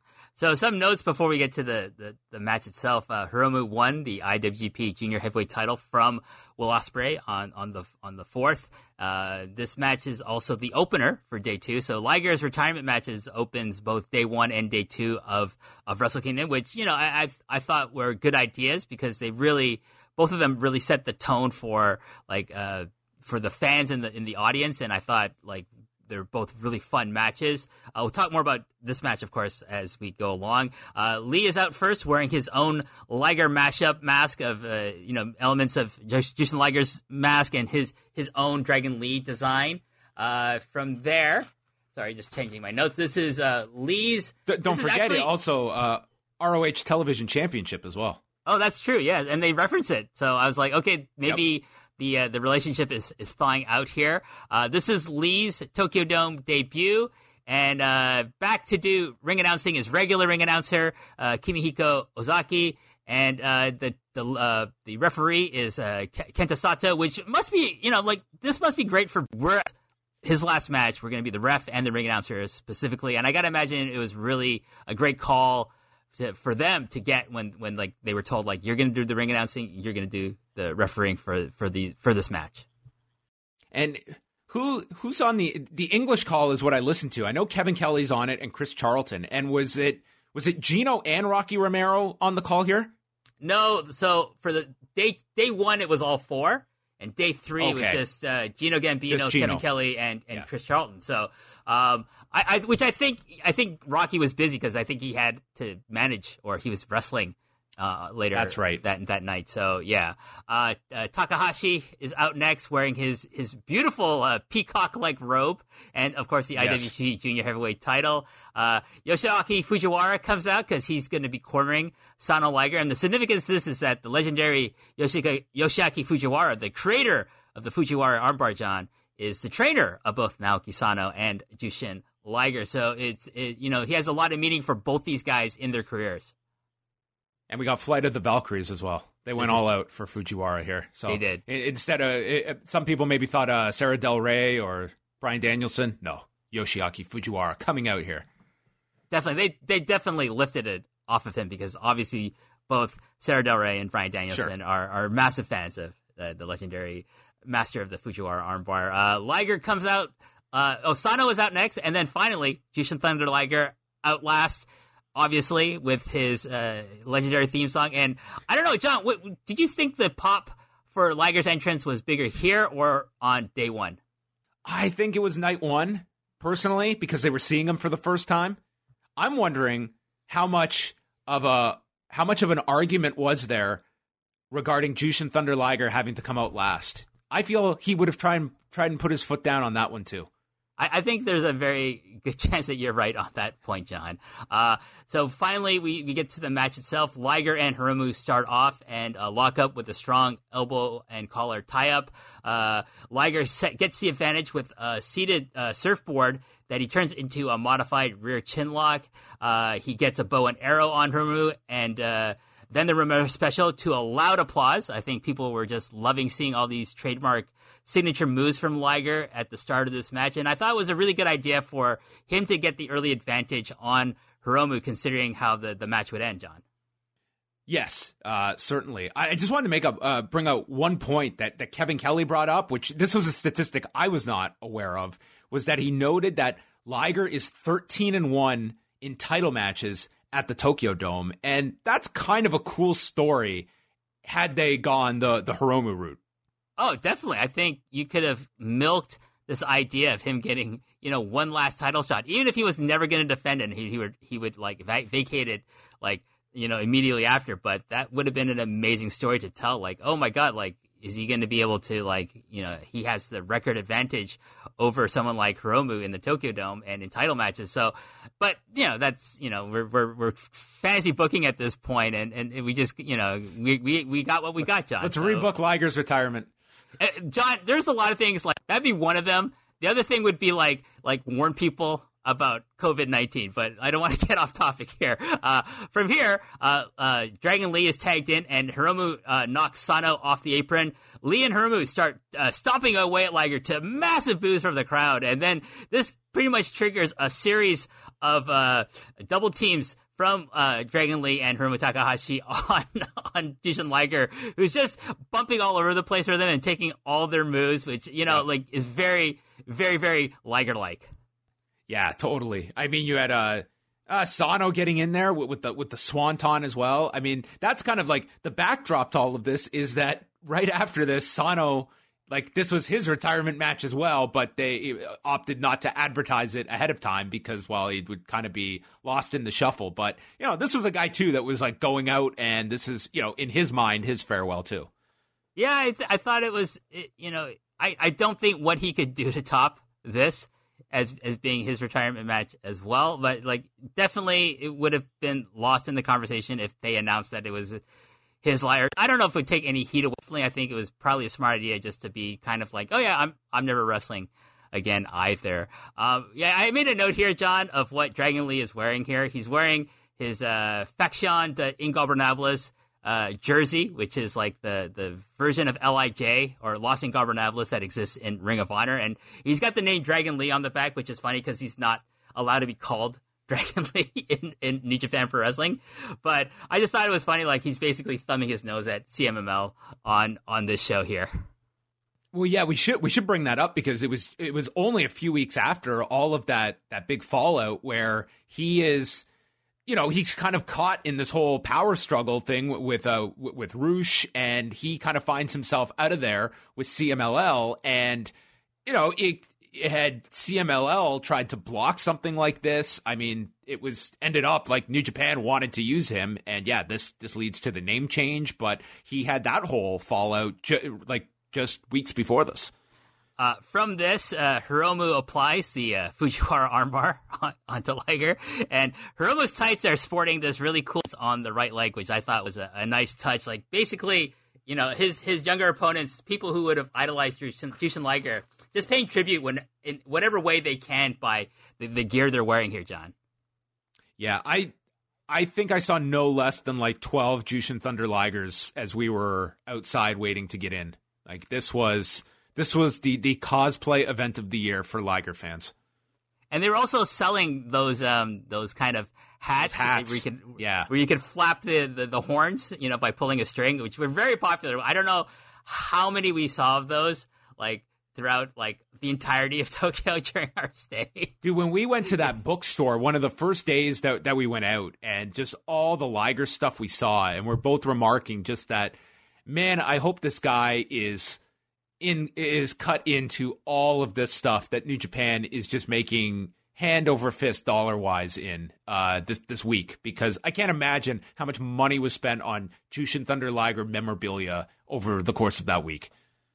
So some notes before we get to the, the, the match itself. Uh, Hiromu won the I W G P Junior Heavyweight title from Will Ospreay on, on the on the fourth. Uh, this match is also the opener for day two. So Liger's retirement matches opens both day one and day two of, of Wrestle Kingdom, which, you know, I, I I thought were good ideas because they really, both of them really set the tone for like uh for the fans in the in the audience, and I thought like they're both really fun matches. Uh, we'll talk more about this match, of course, as we go along. Uh, Lee is out first, wearing his own Liger mashup mask of, uh, you know, elements of Jushin Liger's mask and his his own Dragon Lee design. Uh, from there, sorry, just changing my notes. This is uh, Lee's. D- don't this forget actually, it also uh, R O H Television Championship as well. Oh, that's true. Yeah, and they reference it. So I was like, okay, maybe. Yep. The uh, the relationship is, is thawing out here. Uh, this is Lee's Tokyo Dome debut. And uh, back to do ring announcing is regular ring announcer uh, Kimihiko Ozaki. And uh, the the uh, the referee is uh, Kenta Sato, which must be, you know, like, this must be great for we're, his last match. We're going to be the ref and the ring announcer specifically. And I got to imagine it was really a great call to, for them to get when, when like they were told, like, you're going to do the ring announcing, you're going to do the refereeing for for the for this match. And who who's on the the English call is what I listened to. I know Kevin Kelly's on it and Chris Charlton. And was it was it Gino and Rocky Romero on the call here? No, so for the day day one it was all four, and day three okay. was just uh, Gino Gambino, just Gino. Kevin Kelly, and, and yeah. Chris Charlton. So um, I, I which I think I think Rocky was busy because I think he had to manage, or he was wrestling Uh, later That's right. that that night. So yeah, uh, uh, Takahashi is out next, wearing his his beautiful uh, peacock-like robe, and of course the yes. I W G P Junior Heavyweight title. Uh, Yoshiaki Fujiwara comes out because he's going to be cornering Sano Liger, and the significance of this is that the legendary Yoshika, Yoshiaki Fujiwara, the creator of the Fujiwara armbar, John, is the trainer of both Naoki Sano and Jushin Liger. So it's, it, you know, he has a lot of meaning for both these guys in their careers. And we got Flight of the Valkyries as well. They went all out for Fujiwara here. So they did. Instead of, it, some people maybe thought uh, Sarah Del Rey or Bryan Danielson. No, Yoshiaki Fujiwara coming out here. Definitely. They they definitely lifted it off of him because obviously both Sarah Del Rey and Bryan Danielson sure. are, are massive fans of the, the legendary master of the Fujiwara armbar. Uh, Liger comes out. Uh, Osano is out next. And then finally, Jushin Thunder Liger out last, obviously, with his uh, legendary theme song. And I don't know, John, what, did you think the pop for Liger's entrance was bigger here or on day one? I think it was night one, personally, because they were seeing him for the first time. I'm wondering how much of a how much of an argument was there regarding Jushin Thunder Liger having to come out last. I feel he would have tried and tried and put his foot down on that one too. I, I think there's a very good chance that you're right on that point, John. Uh, so finally, we, we get to the match itself. Liger and Hiromu start off and uh, lock up with a strong elbow and collar tie-up. Uh, Liger set, gets the advantage with a seated uh, surfboard that he turns into a modified rear chin lock. Uh, he gets a bow and arrow on Hiromu, and uh, then the Romero special to a loud applause. I think people were just loving seeing all these trademark signature moves from Liger at the start of this match. And I thought it was a really good idea for him to get the early advantage on Hiromu, considering how the, the match would end, John. Yes, uh, certainly. I just wanted to make up, uh, bring out one point that, that Kevin Kelly brought up, which this was a statistic I was not aware of, was that he noted that Liger is thirteen and one in title matches at the Tokyo Dome. And that's kind of a cool story had they gone the, the Hiromu route. Oh, definitely. I think you could have milked this idea of him getting, you know, one last title shot. Even if he was never going to defend it, he, he would, he would like vac- vacate it, like, you know, immediately after. But that would have been an amazing story to tell. Like, oh my God, like, is he going to be able to, like, you know, he has the record advantage over someone like Hiromu in the Tokyo Dome and in title matches. So, but, you know, that's, you know, we're, we're, we're fantasy booking at this point, and, and we just, you know, we, we, we got what we got, John. Let's so. rebook Liger's retirement. Uh, John, there's a lot of things like that'd be one of them. The other thing would be like like warn people about COVID nineteen, but I don't want to get off topic here. Uh, from here, uh, uh, Dragon Lee is tagged in, and Hiromu uh, knocks Sano off the apron. Lee and Hiromu start uh, stomping away at Liger to massive boos from the crowd, and then this pretty much triggers a series of uh, double teams from uh, Dragon Lee and Hiromu Takahashi on on Jushin Liger, who's just bumping all over the place for them and taking all their moves, which, you know, yeah. like is very, very, very Liger-like. Yeah, totally. I mean, you had uh, uh, Sano getting in there with, with the with the Swanton as well. I mean, that's kind of like the backdrop to all of this is that right after this, Sano, like, this was his retirement match as well, but they opted not to advertise it ahead of time because, well, he would kind of be lost in the shuffle. But, you know, this was a guy, too, that was, like, going out, and this is, you know, in his mind, his farewell, too. Yeah, I, th- I thought it was, you know, I, I don't think what he could do to top this as as being his retirement match as well. But, like, definitely it would have been lost in the conversation if they announced that it was his Liger. I don't know if it would take any heat away. I think it was probably a smart idea just to be kind of like, oh yeah, I'm I'm never wrestling again either. Um, yeah, I made a note here, John, of what Dragon Lee is wearing here. He's wearing his uh, Faction de Ingobernables uh, jersey, which is like the the version of L I J or Los Ingobernables that exists in Ring of Honor, and he's got the name Dragon Lee on the back, which is funny because he's not allowed to be called Dragon Lee in, in New Japan Pro Wrestling. But I just thought it was funny, like he's basically thumbing his nose at C M M L on on this show here. Well, yeah, we should we should bring that up because it was it was only a few weeks after all of that that big fallout where he is, you know, he's kind of caught in this whole power struggle thing with uh with Rush, and he kind of finds himself out of there with C M L L, and you know it. Had C M L L tried to block something like this, I mean, it was ended up like New Japan wanted to use him, and yeah, this this leads to the name change. But he had that whole fallout ju- like just weeks before this. Uh, from this, uh, Hiromu applies the uh, Fujiwara armbar on, onto Liger, and Hiromu's tights are sporting this really cool on the right leg, which I thought was a, a nice touch. Like basically, you know, his his younger opponents, people who would have idolized Jushin, Jushin Liger just paying tribute when in whatever way they can by the, the gear they're wearing here, John. Yeah, I I think I saw no less than like twelve Jushin Thunder Ligers as we were outside waiting to get in. Like this was this was the the cosplay event of the year for Liger fans. And they were also selling those um those kind of hats, hats. where you could yeah. where you could flap the, the, the horns, you know, by pulling a string, which were very popular. I don't know how many we saw of those, like throughout like the entirety of Tokyo during our stay. Dude, when we went to that bookstore, one of the first days that that we went out, and just all the Liger stuff we saw, and we're both remarking just that, man, I hope this guy is in is cut into all of this stuff that New Japan is just making hand over fist dollar wise in uh, this this week, because I can't imagine how much money was spent on Jushin Thunder Liger memorabilia over the course of that week.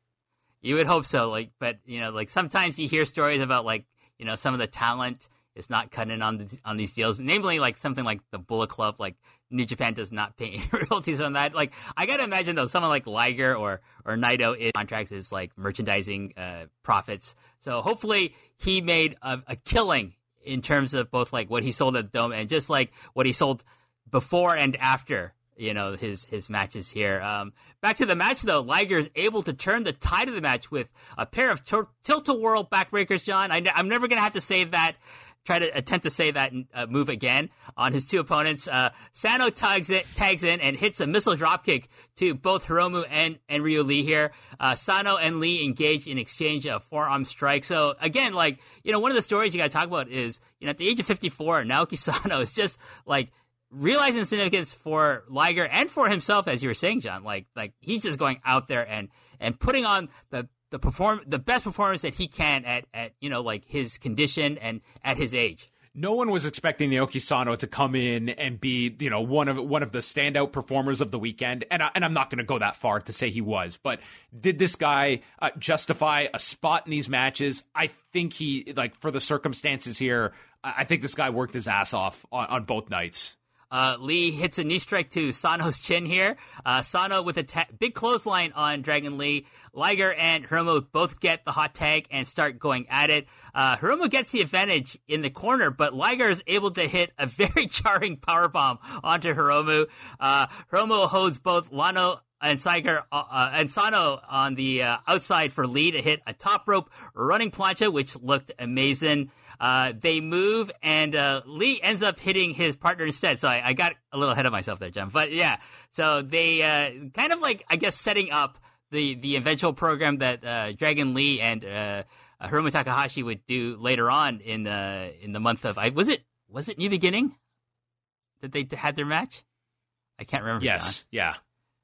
You would hope so, like, but you know, like sometimes you hear stories about like you know some of the talent is not cutting in on the, on these deals, namely like something like the Bullet Club, like New Japan does not pay any royalties on that. Like, I gotta imagine though, someone like Liger or or Naito, is contracts is like merchandising uh, profits. So hopefully he made a, a killing in terms of both like what he sold at the Dome and just like what he sold before and after, you know, his his matches here. Um, back to the match though, Liger is able to turn the tide of the match with a pair of t- tilt-a-whirl backbreakers. John, I, I'm never gonna have to say that. Try to attempt to say that uh, move again on his two opponents. Uh, Sano tags it, tags in and hits a missile dropkick to both Hiromu and, and Ryu Lee here. Uh, Sano and Lee engage in exchange of forearm strikes. So again, like, you know, one of the stories you got to talk about is, you know, at the age of fifty-four, Naoki Sano is just like realizing the significance for Liger and for himself, as you were saying, John. Like, like he's just going out there and, and putting on the, the perform the best performance that he can at, at, you know, like his condition and at his age. No one was expecting Naoki Sano to come in and be, you know, one of one of the standout performers of the weekend. And, I, and I'm not going to go that far to say he was, but did this guy uh, justify a spot in these matches? I think he, like, for the circumstances here, I think this guy worked his ass off on, on both nights. Uh, Lee hits a knee strike to Sano's chin here. Uh, Sano with a ta- big clothesline on Dragon Lee. Liger and Hiromu both get the hot tag and start going at it. Uh, Hiromu gets the advantage in the corner, but Liger is able to hit a very jarring powerbomb onto Hiromu. Uh, Hiromu holds both Lano and Saiger, uh, uh, and Sano on the uh, outside for Lee to hit a top rope running plancha, which looked amazing. Uh, they move, and uh, Lee ends up hitting his partner instead. So I, I got a little ahead of myself there, John. But yeah, so they uh, kind of like, I guess, setting up the, the eventual program that uh, Dragon Lee and uh, Hiromu Takahashi would do later on in the in the month of, I, was it was it New Beginning that they had their match? I can't remember. Yes, John. yeah.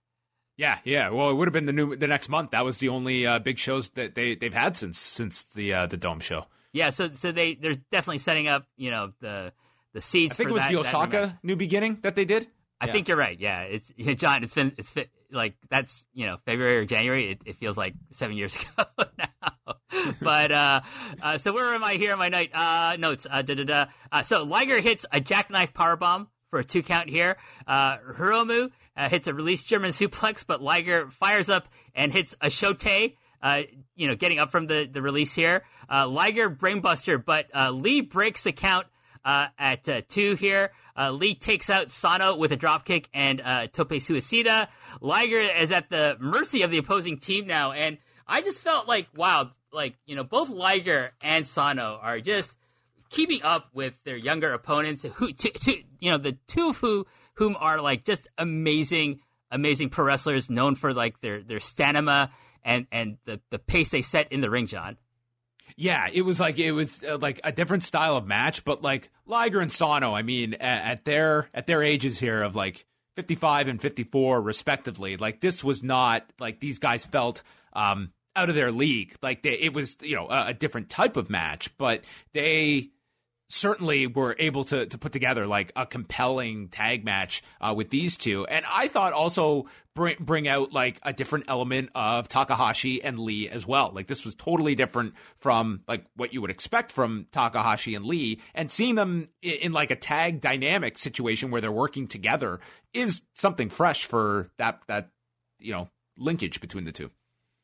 Yeah, yeah. Well, it would have been the new the next month. That was the only uh, big shows that they they've had since since the uh, the Dome show. Yeah, so so they they're definitely setting up, you know, the the seeds. I think for it was that, the Osaka New Beginning that they did. I yeah. think you're right. Yeah, it's you know, John. It's been it's been, like that's you know February or January. It, it feels like seven years ago now. But uh, uh, so where am I here on my night uh, notes? Uh, da, da, da. Uh, so Liger hits a jackknife powerbomb for a two count here. Uh, Hiromu uh, hits a release German suplex, but Liger fires up and hits a shote, uh, you know, getting up from the, the release here. Uh, Liger brainbuster, but uh, Lee breaks the count uh, at uh, two here. Uh, Lee takes out Sano with a dropkick and uh, tope suicida. Liger is at the mercy of the opposing team now, and I just felt like, wow, like, you know, both Liger and Sano are just keeping up with their younger opponents, who, to, to, you know, the two of who, whom are like just amazing, amazing pro wrestlers known for like their, their stamina and, and the, the pace they set in the ring, John. Yeah, it was like it was uh, like a different style of match, but like Liger and Sano, I mean, at, at their at their ages here of like fifty-five and fifty-four respectively, like this was not like these guys felt um, out of their league. Like they, it was, you know, a, a different type of match, but they certainly were able to to put together like a compelling tag match uh, with these two. And I thought also bring bring out like a different element of Takahashi and Lee as well. Like this was totally different from like what you would expect from Takahashi and Lee, and seeing them in, in like a tag dynamic situation where they're working together is something fresh for that that you know linkage between the two.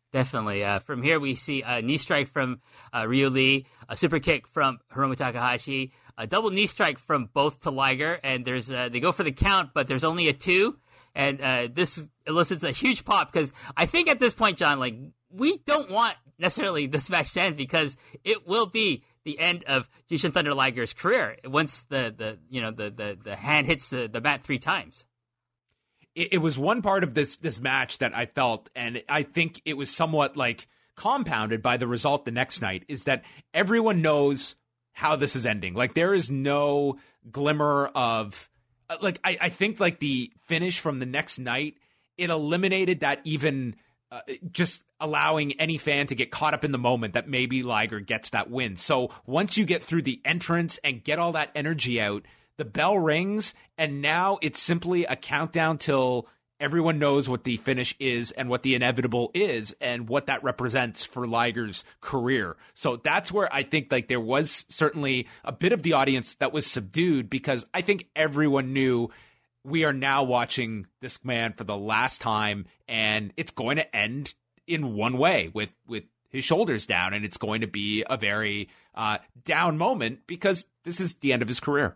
Definitely. Uh, from here, we see a knee strike from uh, Ryu Lee, a super kick from Hiromu Takahashi, a double knee strike from both to Liger, and there's uh, they go for the count, but there's only a two, and uh, this elicits a huge pop because I think at this point, John, like we don't want necessarily this match to end because it will be the end of Jushin Thunder Liger's career once the, the you know the, the, the hand hits the, the mat three times. It, it was one part of this this match that I felt, and I think it was somewhat like compounded by the result the next night, is that everyone knows how this is ending. Like there is no glimmer of like I, I think like the finish from the next night, it eliminated that even uh, just allowing any fan to get caught up in the moment that maybe Liger gets that win. So once you get through the entrance and get all that energy out, the bell rings, and now it's simply a countdown till everyone knows what the finish is and what the inevitable is and what that represents for Liger's career. So that's where I think like there was certainly a bit of the audience that was subdued because I think everyone knew we are now watching this man for the last time, and it's going to end in one way with, with his shoulders down, and it's going to be a very uh, down moment because this is the end of his career.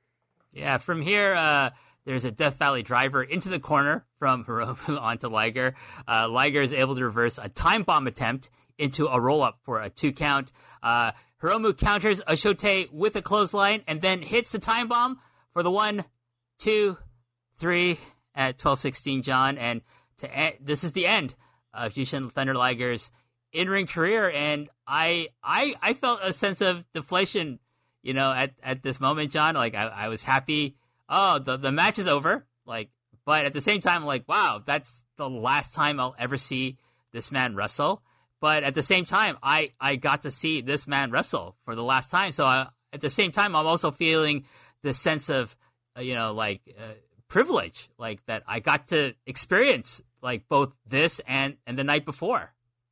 Yeah, from here, uh, there's a Death Valley driver into the corner from Hiromu onto Liger. Uh, Liger is able to reverse a time bomb attempt into a roll-up for a two count. Uh, Hiromu counters Ashote with a clothesline and then hits the time bomb for the one, two, three at twelve sixteen, John. And to end, this is the end of Jushin Thunder Liger's in-ring career. And I, I, I felt a sense of deflation, you know, at, at this moment, John. Like I, I was happy. Oh, the, the match is over. Like, but at the same time, like, wow, that's the last time I'll ever see this man wrestle. But at the same time, I, I got to see this man wrestle for the last time. So I, at the same time, I'm also feeling this sense of, uh, you know, like uh, privilege, like that I got to experience like both this and, and the night before.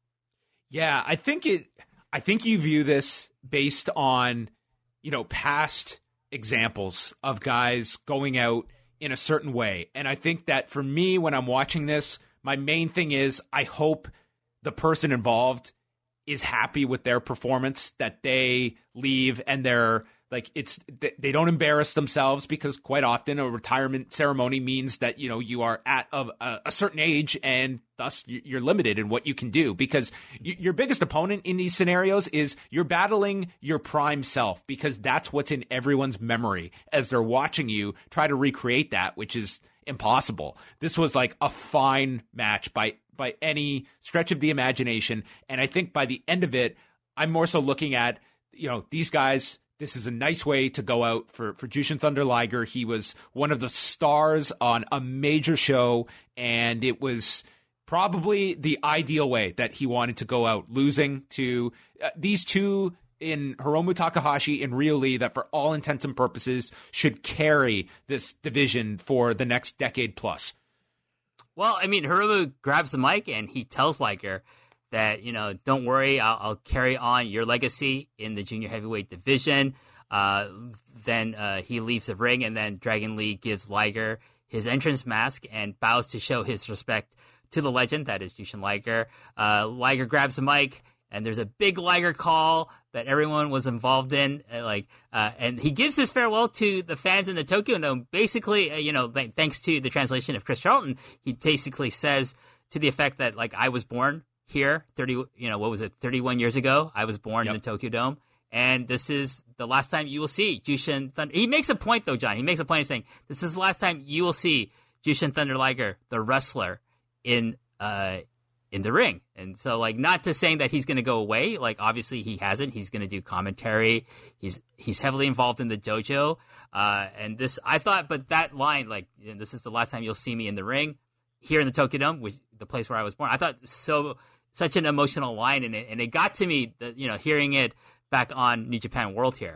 Yeah, I think it, I think you view this based on, you know, past examples of guys going out in a certain way. And I think that for me, when I'm watching this, my main thing is I hope the person involved is happy with their performance, that they leave and they're like, it's, they don't embarrass themselves, because quite often a retirement ceremony means that, you know, you are at a, a certain age and thus you're limited in what you can do, because your biggest opponent in these scenarios is you're battling your prime self, because that's what's in everyone's memory as they're watching you try to recreate that, which is impossible. This was like a fine match by by any stretch of the imagination. And I think by the end of it, I'm more so looking at, you know, these guys, this is a nice way to go out for, for Jushin Thunder Liger. He was one of the stars on a major show, and it was probably the ideal way that he wanted to go out, losing to uh, these two in Hiromu Takahashi and Ryu Lee that for all intents and purposes should carry this division for the next decade plus. Well, I mean, Hiromu grabs the mic and he tells Liger that, you know, don't worry, I'll, I'll carry on your legacy in the junior heavyweight division. Uh, then uh, he leaves the ring, and then Dragon Lee gives Liger his entrance mask and bows to show his respect to the legend that is Jushin Liger. Uh, Liger grabs the mic, and there's a big Liger call that everyone was involved in, uh, like, uh, and he gives his farewell to the fans in the Tokyo Dome. Basically, uh, you know, th- thanks to the translation of Chris Charlton, he basically says to the effect that, like, I was born here, thirty, you know, what was it, thirty-one years ago? I was born yep. in the Tokyo Dome, and this is the last time you will see Jushin Thunder. He makes a point, though, John. He makes a point of saying this is the last time you will see Jushin Thunder Liger, the wrestler, in uh in the ring. And so, like, not to saying that he's going to go away. Like, obviously he hasn't. He's going to do commentary. He's he's heavily involved in the dojo. Uh, and this, I thought, but that line, like, you know, this is the last time you'll see me in the ring here in the Tokyo Dome, which the place where I was born. I thought so such an emotional line in it, and it got to me, that, you know, hearing it back on New Japan World here.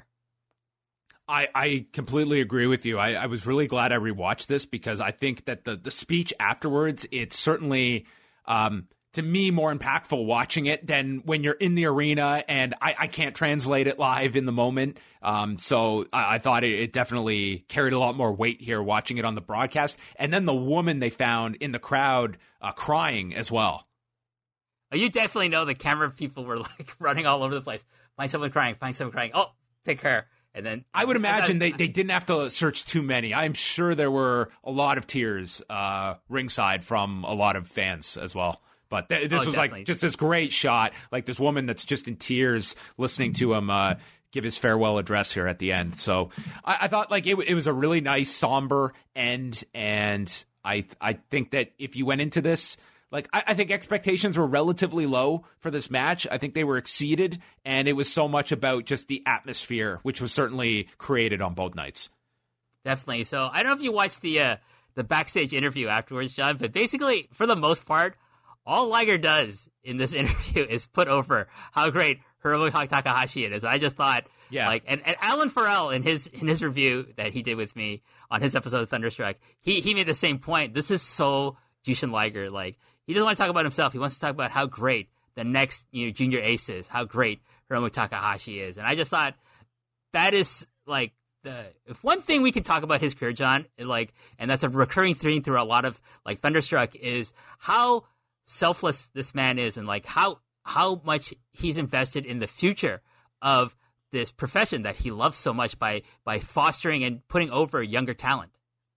I, I completely agree with you. I, I was really glad I rewatched this, because I think that the, the speech afterwards, it's certainly, um, to me, more impactful watching it than when you're in the arena, and I, I can't translate it live in the moment. Um, so I, I thought it, it definitely carried a lot more weight here watching it on the broadcast. And then the woman they found in the crowd uh, crying as well. Oh, you definitely know the camera people were like running all over the place. Find someone crying, find someone crying. Oh, pick her. And then I would imagine they, they didn't have to search too many. I'm sure there were a lot of tears uh, ringside from a lot of fans as well. But th- this oh, was definitely. like just this great shot, like this woman that's just in tears listening to him uh, give his farewell address here at the end. So I, I thought like it, it was a really nice somber end, and I I think that if you went into this. Like, I, I think expectations were relatively low for this match. I think they were exceeded, and it was so much about just the atmosphere, which was certainly created on both nights. Definitely. So I don't know if you watched the uh, the backstage interview afterwards, John, but basically, for the most part, all Liger does in this interview is put over how great Hiromu Takahashi is. I just thought, yeah. like, and, and Alan Farrell in his in his review that he did with me on his episode of Thunderstruck, he he made the same point. This is so Jushin Liger, like. He doesn't want to talk about himself. He wants to talk about how great the next, you know, junior ace is, how great Hiromu Takahashi is. And I just thought that is like the if one thing we can talk about his career, John, like, and that's a recurring theme through a lot of like Thunderstruck, is how selfless this man is, and like how how much he's invested in the future of this profession that he loves so much by by fostering and putting over younger talent.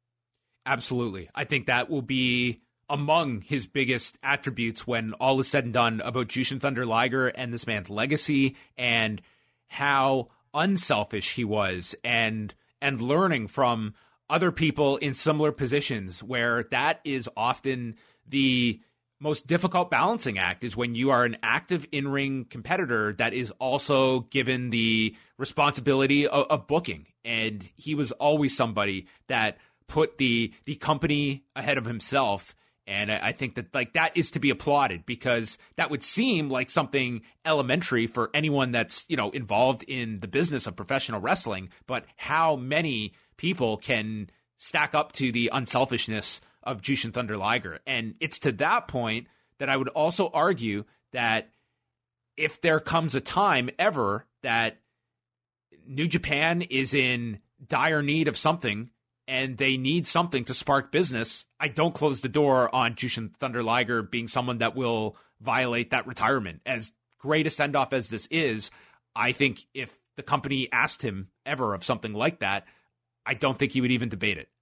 Absolutely. I think that will be among his biggest attributes when all is said and done about Jushin Thunder Liger and this man's legacy and how unselfish he was, and and learning from other people in similar positions, where that is often the most difficult balancing act, is when you are an active in-ring competitor that is also given the responsibility of, of booking. And he was always somebody that put the the company ahead of himself. And I think that like that is to be applauded, because that would seem like something elementary for anyone that's, you know, involved in the business of professional wrestling. But how many people can stack up to the unselfishness of Jushin Thunder Liger? And it's to that point that I would also argue that if there comes a time ever that New Japan is in dire need of something, and they need something to spark business, I don't close the door on Jushin Thunder Liger being someone that will violate that retirement. As great a send-off as this is, I think if the company asked him ever of something like that, I don't think he would even debate it.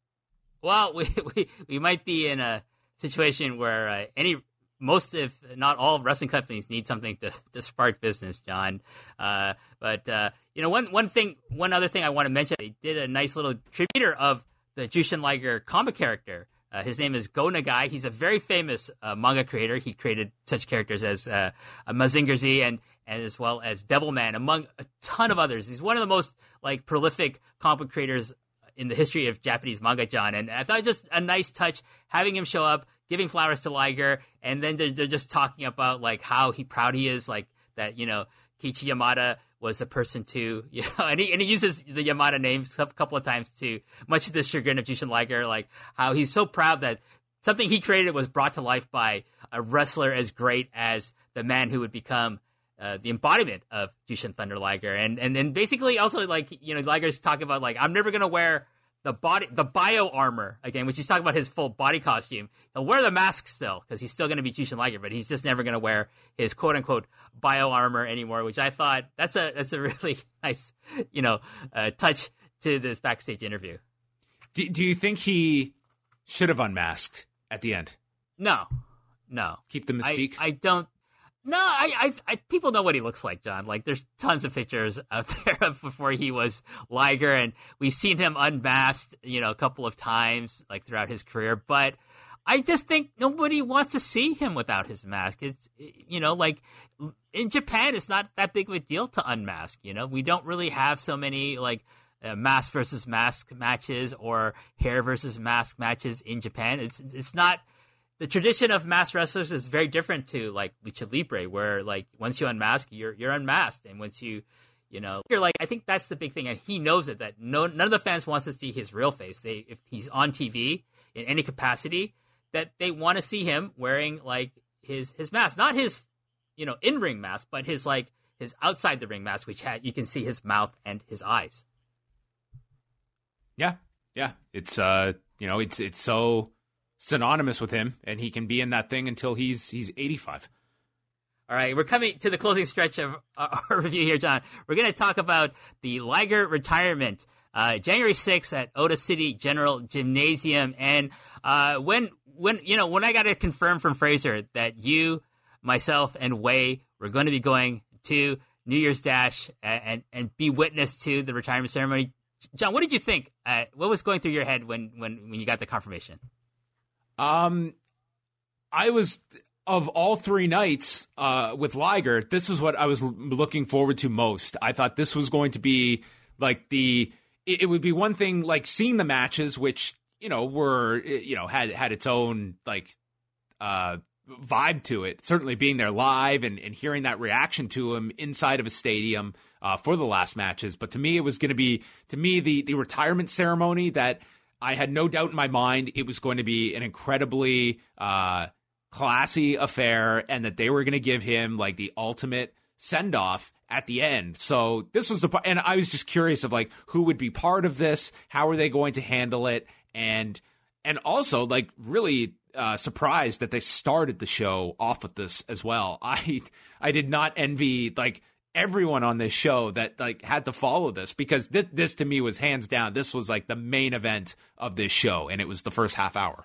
Well, we we, we might be in a situation where uh, any most, if not all, wrestling companies need something to, to spark business, John. Uh, but, uh, you know, one one thing, one other thing I want to mention, they did a nice little tribute of the Jushin Liger comic character. Uh, his name is Go Nagai. He's a very famous uh, manga creator. He created such characters as uh, Mazinger Z and, and as well as Devilman, among a ton of others. He's one of the most like prolific comic book creators in the history of Japanese manga, John. And I thought just a nice touch having him show up, giving flowers to Liger, and then they're, they're just talking about like how he proud he is, like that, you know, Kiichi Yamada was the person to, you know, and he, and he uses the Yamada names a couple of times too, much to the chagrin of Jushin Liger, like how he's so proud that something he created was brought to life by a wrestler as great as the man who would become uh, the embodiment of Jushin Thunder Liger. And, and and basically also like, you know, Liger's talking about like, I'm never going to wear the body, the bio armor again, which he's talking about his full body costume. He'll wear the mask still because he's still going to be Jushin Liger, but he's just never going to wear his quote unquote bio armor anymore. Which I thought that's a that's a really nice, you know, uh, touch to this backstage interview. Do, do you think he should have unmasked at the end? No, no. Keep the mystique. I, I don't. No, I, I, I, people know what he looks like, John. Like, there's tons of pictures out there of before he was Liger, and we've seen him unmasked, you know, a couple of times, like, throughout his career. But I just think nobody wants to see him without his mask. It's, you know, like, in Japan, it's not that big of a deal to unmask, you know? We don't really have so many, like, uh, mask versus mask matches or hair versus mask matches in Japan. It's, it's not... The tradition of masked wrestlers is very different to like Lucha Libre, where like once you unmask, you're you're unmasked, and once you, you know, you're like I think that's the big thing, and he knows it. That no none of the fans wants to see his real face. They if he's on T V in any capacity, that they want to see him wearing like his his mask, not his, you know, in ring mask, but his like his outside the ring mask, which had you can see his mouth and his eyes. Yeah, yeah, it's uh, you know, it's it's so synonymous with him, and he can be in that thing until he's he's eighty-five. All right, we're coming to the closing stretch of our review here, John. We're going to talk about the Liger retirement, uh, January sixth at Ota City General Gymnasium. And uh, when, when you know, when I got it confirmed from Fraser that you, myself, and Wei were going to be going to New Year's Dash and, and, and be witness to the retirement ceremony, John, what did you think? Uh, what was going through your head when, when, when you got the confirmation? Um, I was... Of all three nights uh, with Liger, this was what I was l- looking forward to most. I thought this was going to be like the, it, it would be one thing like seeing the matches, which, you know, were, you know, had, had its own like uh, vibe to it. Certainly being there live and, and hearing that reaction to him inside of a stadium uh, for the last matches. But to me, it was going to be, to me, the, the retirement ceremony that I had no doubt in my mind it was going to be an incredibly, uh, classy affair and that they were going to give him like the ultimate send off at the end. So this was the part, and I was just curious of like who would be part of this, how are they going to handle it, and and also like really uh, surprised that they started the show off with this as well. I I did not envy like everyone on this show that like had to follow this because this this to me was hands down. This was like the main event of this show, and it was the first half hour.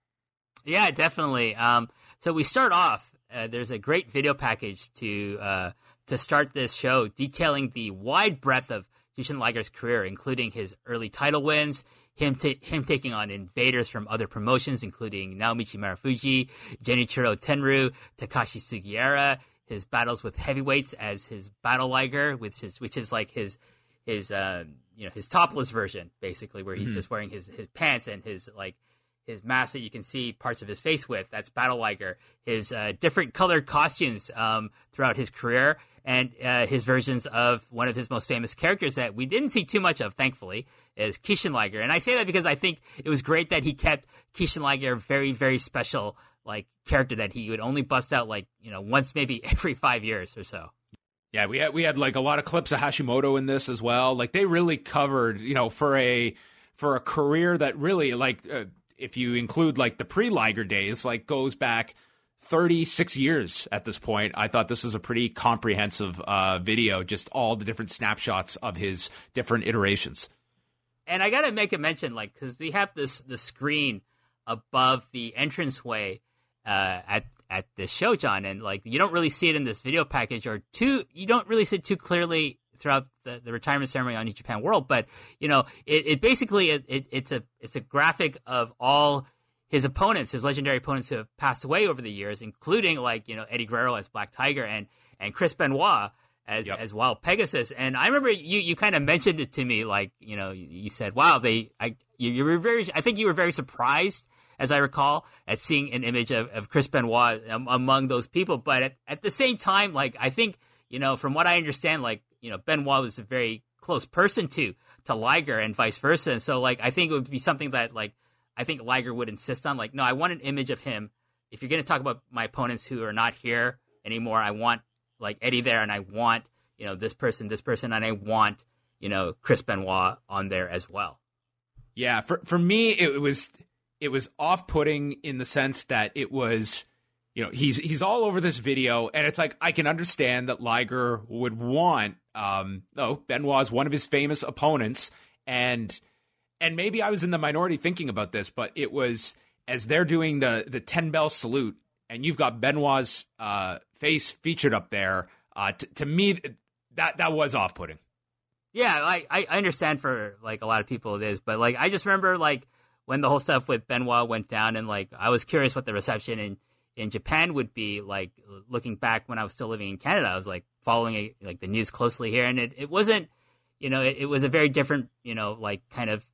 Yeah, definitely. Um, so we start off. Uh, there's a great video package to uh, to start this show, detailing the wide breadth of Jushin Liger's career, including his early title wins, him ta- him taking on invaders from other promotions, including Naomichi Marufuji, Genichiro Tenryu, Takashi Sugiura, his battles with heavyweights as his Battle Liger, which is which is like his his uh, you know his topless version, basically, where he's mm-hmm. just wearing his his pants and his like. His mask that you can see parts of his face with, that's Battle Liger. His uh, different colored costumes um, throughout his career, and uh, his versions of one of his most famous characters that we didn't see too much of, thankfully, is Kishin Liger. And I say that because I think it was great that he kept Kishin Liger a very, very special like character that he would only bust out like, you know, once maybe every five years or so. Yeah, we had we had like a lot of clips of Hashimoto in this as well. Like they really covered, you know, for a for a career that really like. Uh, if you include like the pre-Liger days, like goes back thirty-six years at this point. I thought this was a pretty comprehensive uh, video, just all the different snapshots of his different iterations. And I got to make a mention, like, because we have this the screen above the entranceway uh, at at this show, John, and like you don't really see it in this video package, or too you don't really see it too clearly throughout the, the retirement ceremony on New Japan World, but you know, it, it basically it, it, it's a it's a graphic of all his opponents, his legendary opponents who have passed away over the years, including like you know Eddie Guerrero as Black Tiger and and Chris Benoit as yep. as Wild Pegasus. And I remember you you kind of mentioned it to me, like you know you said, wow, they I you, you were very I think you were very surprised, as I recall, at seeing an image of, of Chris Benoit um, among those people. But at, at the same time, like I think you know from what I understand, like. You know, Benoit was a very close person to to Liger and vice versa. And so, like, I think it would be something that, like, I think Liger would insist on. Like, no, I want an image of him. If you're going to talk about my opponents who are not here anymore, I want, like, Eddie there, and I want, you know, this person, this person, and I want, you know, Chris Benoit on there as well. Yeah, for for me, it was it was off-putting in the sense that it was... You know, he's he's all over this video, and it's like I can understand that Liger would want. Um, oh, Benoit is one of his famous opponents, and and maybe I was in the minority thinking about this, but it was as they're doing the the ten bell salute, and you've got Benoit's uh, face featured up there. Uh, t- to me, that that was off putting. Yeah, I I understand for like a lot of people it is, but like I just remember like when the whole stuff with Benoit went down, and like I was curious what the reception in. in Japan would be like. Looking back when I was still living in Canada, I was like following it, like the news closely here, and it, it wasn't, you know, it, it was a very different, you know, like kind of,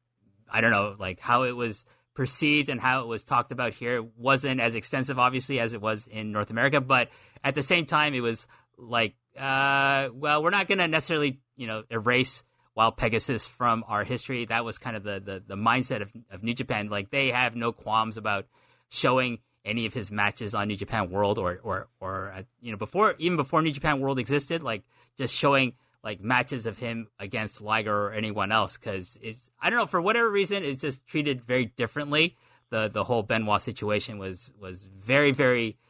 I don't know, like how it was perceived and how it was talked about here wasn't as extensive, obviously, as it was in North America, but at the same time, it was like, uh, well, we're not going to necessarily, you know, erase Wild Pegasus from our history. That was kind of the the, the mindset of, of New Japan. Like they have no qualms about showing any of his matches on New Japan World or, or, or, uh, you know, before, even before New Japan World existed, like just showing like matches of him against Liger or anyone else. Cause it's, I don't know, for whatever reason, it's just treated very differently. The, the whole Benoit situation was, was very, very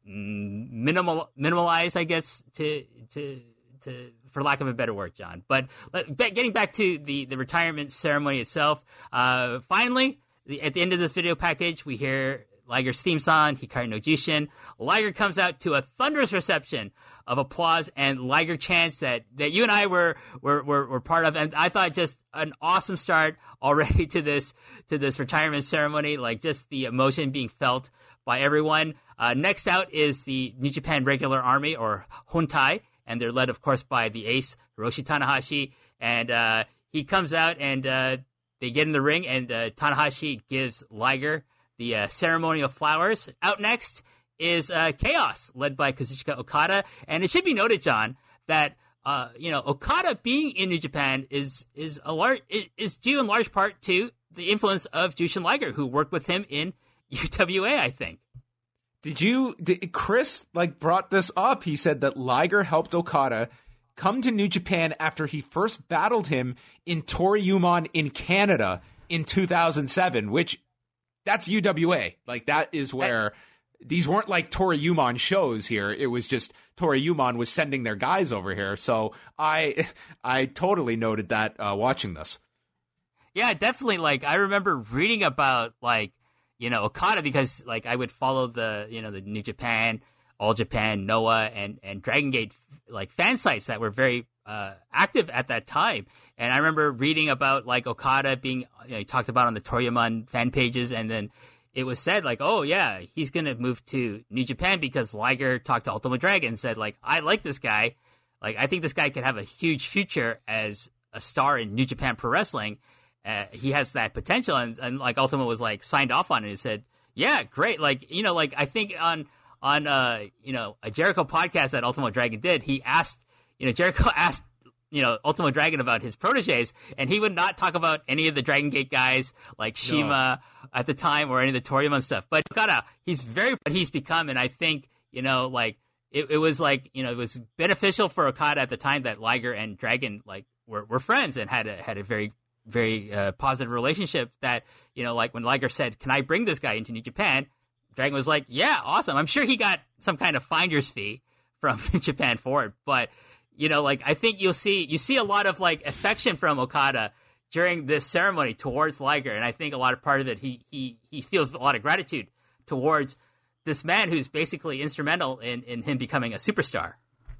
minimal minimalized, I guess, to to to for lack of a better word, John. But getting back to the, the retirement ceremony itself, uh, finally, the, at the end of this video package, we hear Liger's theme song, Hikari no Jushin. Liger comes out to a thunderous reception of applause and Liger chants that, that you and I were, were, were, were part of. And I thought just an awesome start already to this, to this retirement ceremony, like just the emotion being felt by everyone. Uh, next out is the New Japan Regular Army, or Hontai, and they're led, of course, by the ace, Hiroshi Tanahashi. And uh, he comes out and uh, they get in the ring, and uh, Tanahashi gives Liger the uh, ceremonial flowers. Out next is uh, Chaos, led by Kazuchika Okada. And it should be noted, John, that uh, you know Okada being in New Japan is is a large is due in large part to the influence of Jushin Liger, who worked with him in U W A, I think. Did you, did, Chris, like, brought this up. He said that Liger helped Okada come to New Japan after he first battled him in Toryumon in Canada in two thousand seven, which, that's U W A. Like, that is where, these weren't like Toryumon shows here. It was just Toryumon was sending their guys over here. So I, I totally noted that uh, watching this. Yeah, definitely. Like, I remember reading about, like, you know, Okada, because like I would follow the, you know, the New Japan, All Japan, Noah, and, and Dragon Gate like fan sites that were very uh, active at that time. And I remember reading about like Okada being, you know, he talked about on the Toryumon fan pages, and then it was said like, oh yeah, he's going to move to New Japan because Liger talked to Ultimo Dragon and said like, I like this guy. Like, I think this guy could have a huge future as a star in New Japan Pro Wrestling. Uh, he has that potential, and, and like Ultimo was like signed off on it and said, yeah, great. Like, you know, like I think on, on, uh, you know, a Jericho podcast that Ultimo Dragon did, he asked, you know, Jericho asked, you know, Ultimo Dragon about his proteges, and he would not talk about any of the Dragon Gate guys like Shima no. at the time or any of the Toryumon stuff. But Okada, he's very what he's become, and I think, you know, like it, it was like, you know, it was beneficial for Okada at the time that Liger and Dragon like were, were friends and had a, had a very very uh, positive relationship that, you know, like when Liger said, can I bring this guy into New Japan? Dragon was like, yeah, awesome. I'm sure he got some kind of finder's fee from New Japan for it. But, you know, like, I think you'll see, you see a lot of like affection from Okada during this ceremony towards Liger. And I think a lot of part of it, he, he, he feels a lot of gratitude towards this man who's basically instrumental in, in him becoming a superstar.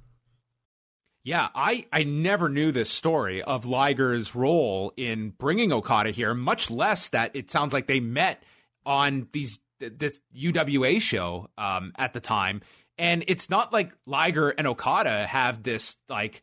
Yeah, I, I never knew this story of Liger's role in bringing Okada here, much less that it sounds like they met on these this U W A show um, at the time. And it's not like Liger and Okada have this like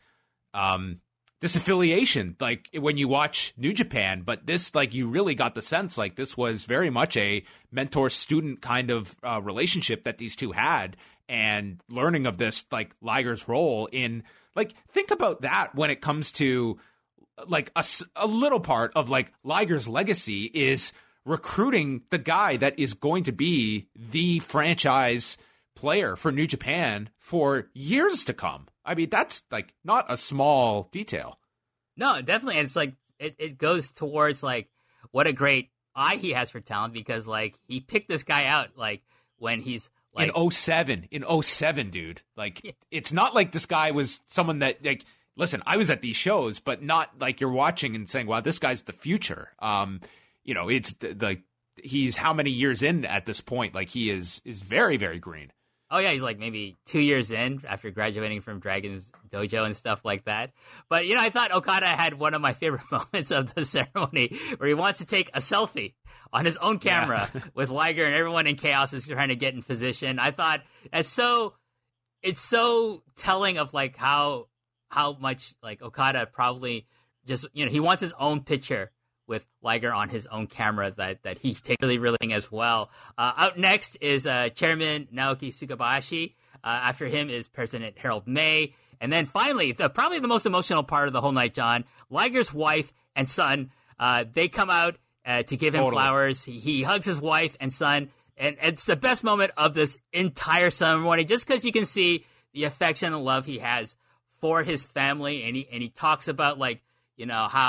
um, this affiliation like when you watch New Japan, but this like you really got the sense like this was very much a mentor-student kind of uh, relationship that these two had, and learning of this like Liger's role in. Like, think about that when it comes to, like, a, a little part of, like, Liger's legacy is recruiting the guy that is going to be the franchise player for New Japan for years to come. I mean, that's, like, not a small detail. No, definitely. And it's, like, it, it goes towards, like, what a great eye he has for talent, because, like, he picked this guy out, like, when he's... Like, in oh seven, in oh seven, dude. Like, yeah. It's not like this guy was someone that, like, listen, I was at these shows, but not like you're watching and saying, wow, this guy's the future. Um, you know, it's like, he's how many years in at this point? Like, he is, is very, very green. Oh, yeah, he's like maybe two years in after graduating from Dragon's Dojo and stuff like that. But, you know, I thought Okada had one of my favorite moments of the ceremony where he wants to take a selfie on his own camera yeah. with Liger, and everyone in Chaos is trying to get in position. I thought it's so it's so telling of like how how much like Okada probably just, you know, he wants his own picture with Liger on his own camera that, that he takes really, really as well. Uh, out next is uh, Chairman Naoki Sugabayashi. Uh, after him is President Harold May. And then finally, the, probably the most emotional part of the whole night, John, Liger's wife and son, uh, they come out uh, to give him totally. flowers. He, he hugs his wife and son. And it's the best moment of this entire ceremony, just because you can see the affection and love he has for his family. And he, and he talks about, like, you know, how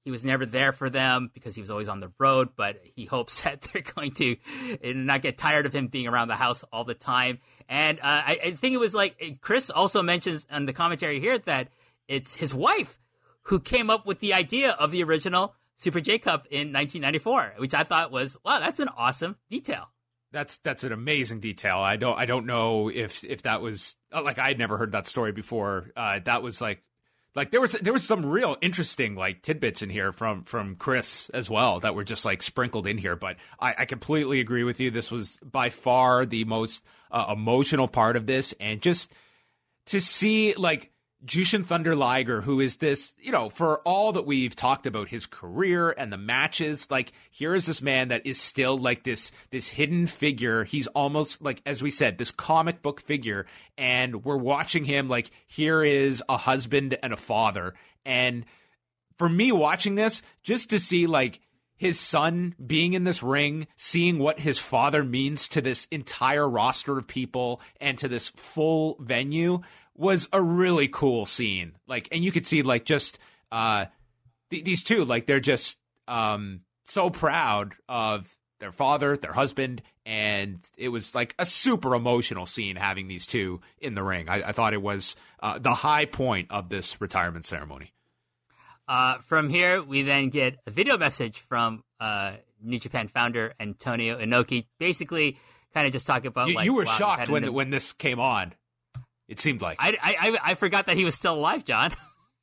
he was never there for them because he was always on the road, but he hopes that they're going to not get tired of him being around the house all the time. And uh, I, I think it was like Chris also mentions on the commentary here that it's his wife who came up with the idea of the original Super J-Cup in nineteen ninety-four, which I thought was, wow, that's an awesome detail. That's that's an amazing detail. I don't I don't know if if that was like I had never heard that story before. Uh, that was like like there was there was some real interesting like tidbits in here from from Chris as well that were just like sprinkled in here. But I, I completely agree with you. This was by far the most uh, emotional part of this, and just to see like Jushin Thunder Liger, who is this, you know, for all that we've talked about his career and the matches, like here is this man that is still like this, this hidden figure. He's almost like, as we said, this comic book figure. And we're watching him like, here is a husband and a father. And for me watching this, just to see like his son being in this ring, seeing what his father means to this entire roster of people and to this full venue, was a really cool scene. Like, and you could see like just uh th- these two, like they're just um so proud of their father, their husband, and it was like a super emotional scene having these two in the ring. I, I thought it was uh, the high point of this retirement ceremony. Uh, from here, we then get a video message from uh, New Japan founder Antonio Inoki, basically kind of just talking about you, like you were wow, shocked when an... when this came on. It seemed like I, I I forgot that he was still alive, John.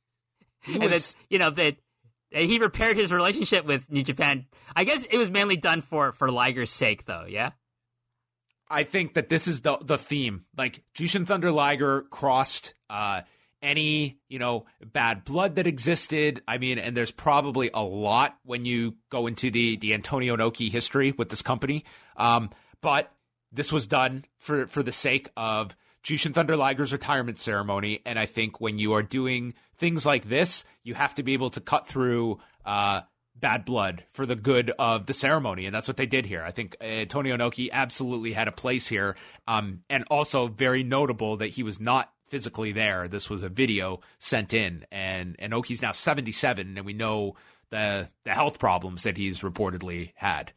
He and was... that, you know, that, that he repaired his relationship with New Japan. I guess it was mainly done for, for Liger's sake, though, yeah? I think that this is the the theme. Like, Jushin Thunder Liger crossed uh, any, you know, bad blood that existed. I mean, and there's probably a lot when you go into the, the Antonio Inoki history with this company. Um, but this was done for, for the sake of Jushin Thunder Liger's retirement ceremony, and I think when you are doing things like this, you have to be able to cut through uh, bad blood for the good of the ceremony, and that's what they did here. I think Antonio Inoki absolutely had a place here, um, and also very notable that he was not physically there. This was a video sent in, and Inoki's now seventy-seven, and we know the the health problems that he's reportedly had.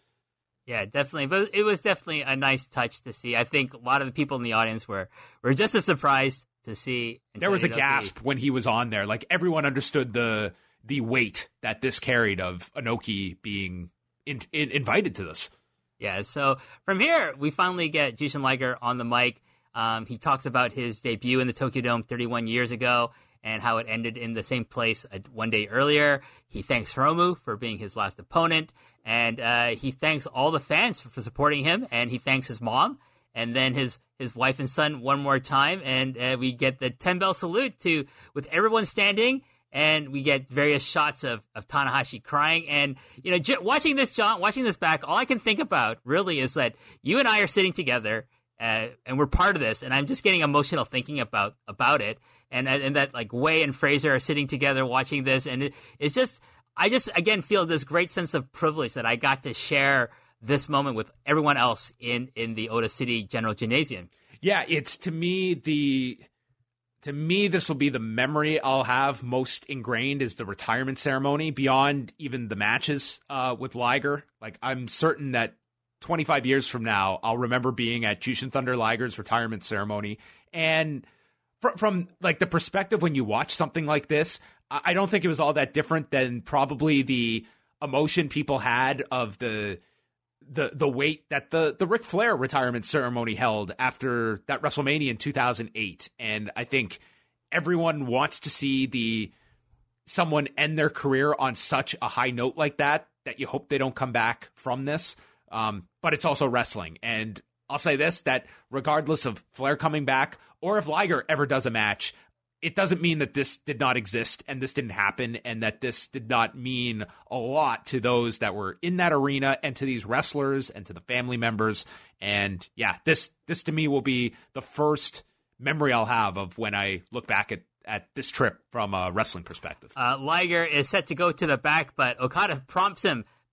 Yeah, definitely. But it was definitely a nice touch to see. I think a lot of the people in the audience were, were just as surprised to see. There was a gasp when he was on there. Like, everyone understood the the weight that this carried of Inoki being in, in, invited to this. Yeah, so from here, we finally get Jushin Liger on the mic. Um, he talks about his debut in the Tokyo Dome thirty-one years ago and how it ended in the same place one day earlier. He thanks Hiromu for being his last opponent, and uh, he thanks all the fans for, for supporting him, and he thanks his mom, and then his, his wife and son one more time, and uh, we get the ten-bell salute to with everyone standing, and we get various shots of, of Tanahashi crying. And, you know, j- watching this, John, watching this back, all I can think about really is that you and I are sitting together, Uh, and we're part of this, and I'm just getting emotional thinking about about it, and and that like Wei and Fraser are sitting together watching this, and it, it's just I just again feel this great sense of privilege that I got to share this moment with everyone else in in the Ota City General Gymnasium. Yeah, it's to me the to me this will be the memory I'll have most ingrained is the retirement ceremony beyond even the matches uh, with Liger. Like, I'm certain that twenty-five years from now, I'll remember being at Jushin Thunder Liger's retirement ceremony. And fr- from like the perspective when you watch something like this, I-, I don't think it was all that different than probably the emotion people had of the the the weight that the the Ric Flair retirement ceremony held after that WrestleMania in two thousand eight. And I think everyone wants to see the someone end their career on such a high note like that, that you hope they don't come back from this. Um, but it's also wrestling. And I'll say this, that regardless of Flair coming back or if Liger ever does a match, it doesn't mean that this did not exist and this didn't happen and that this did not mean a lot to those that were in that arena and to these wrestlers and to the family members. And yeah, this this to me will be the first memory I'll have of when I look back at at this trip from a wrestling perspective. Uh, Liger is set to go to the back, but Okada prompts him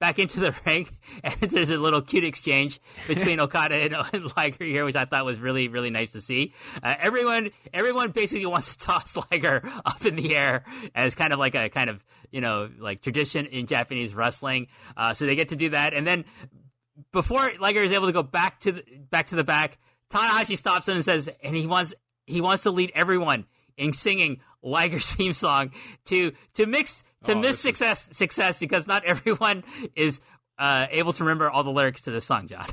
back into the ring, and there's a little cute exchange between Okada and, and Liger here, which I thought was really, really nice to see. Uh, everyone, everyone basically wants to toss Liger up in the air as kind of like a kind of, you know, like tradition in Japanese wrestling. Uh, so they get to do that, and then before Liger is able to go back to the back to the back, Tanahashi stops him and says, and he wants he wants to lead everyone in singing Liger's theme song to to mix to oh, miss success is... success because not everyone is uh, able to remember all the lyrics to this song, John.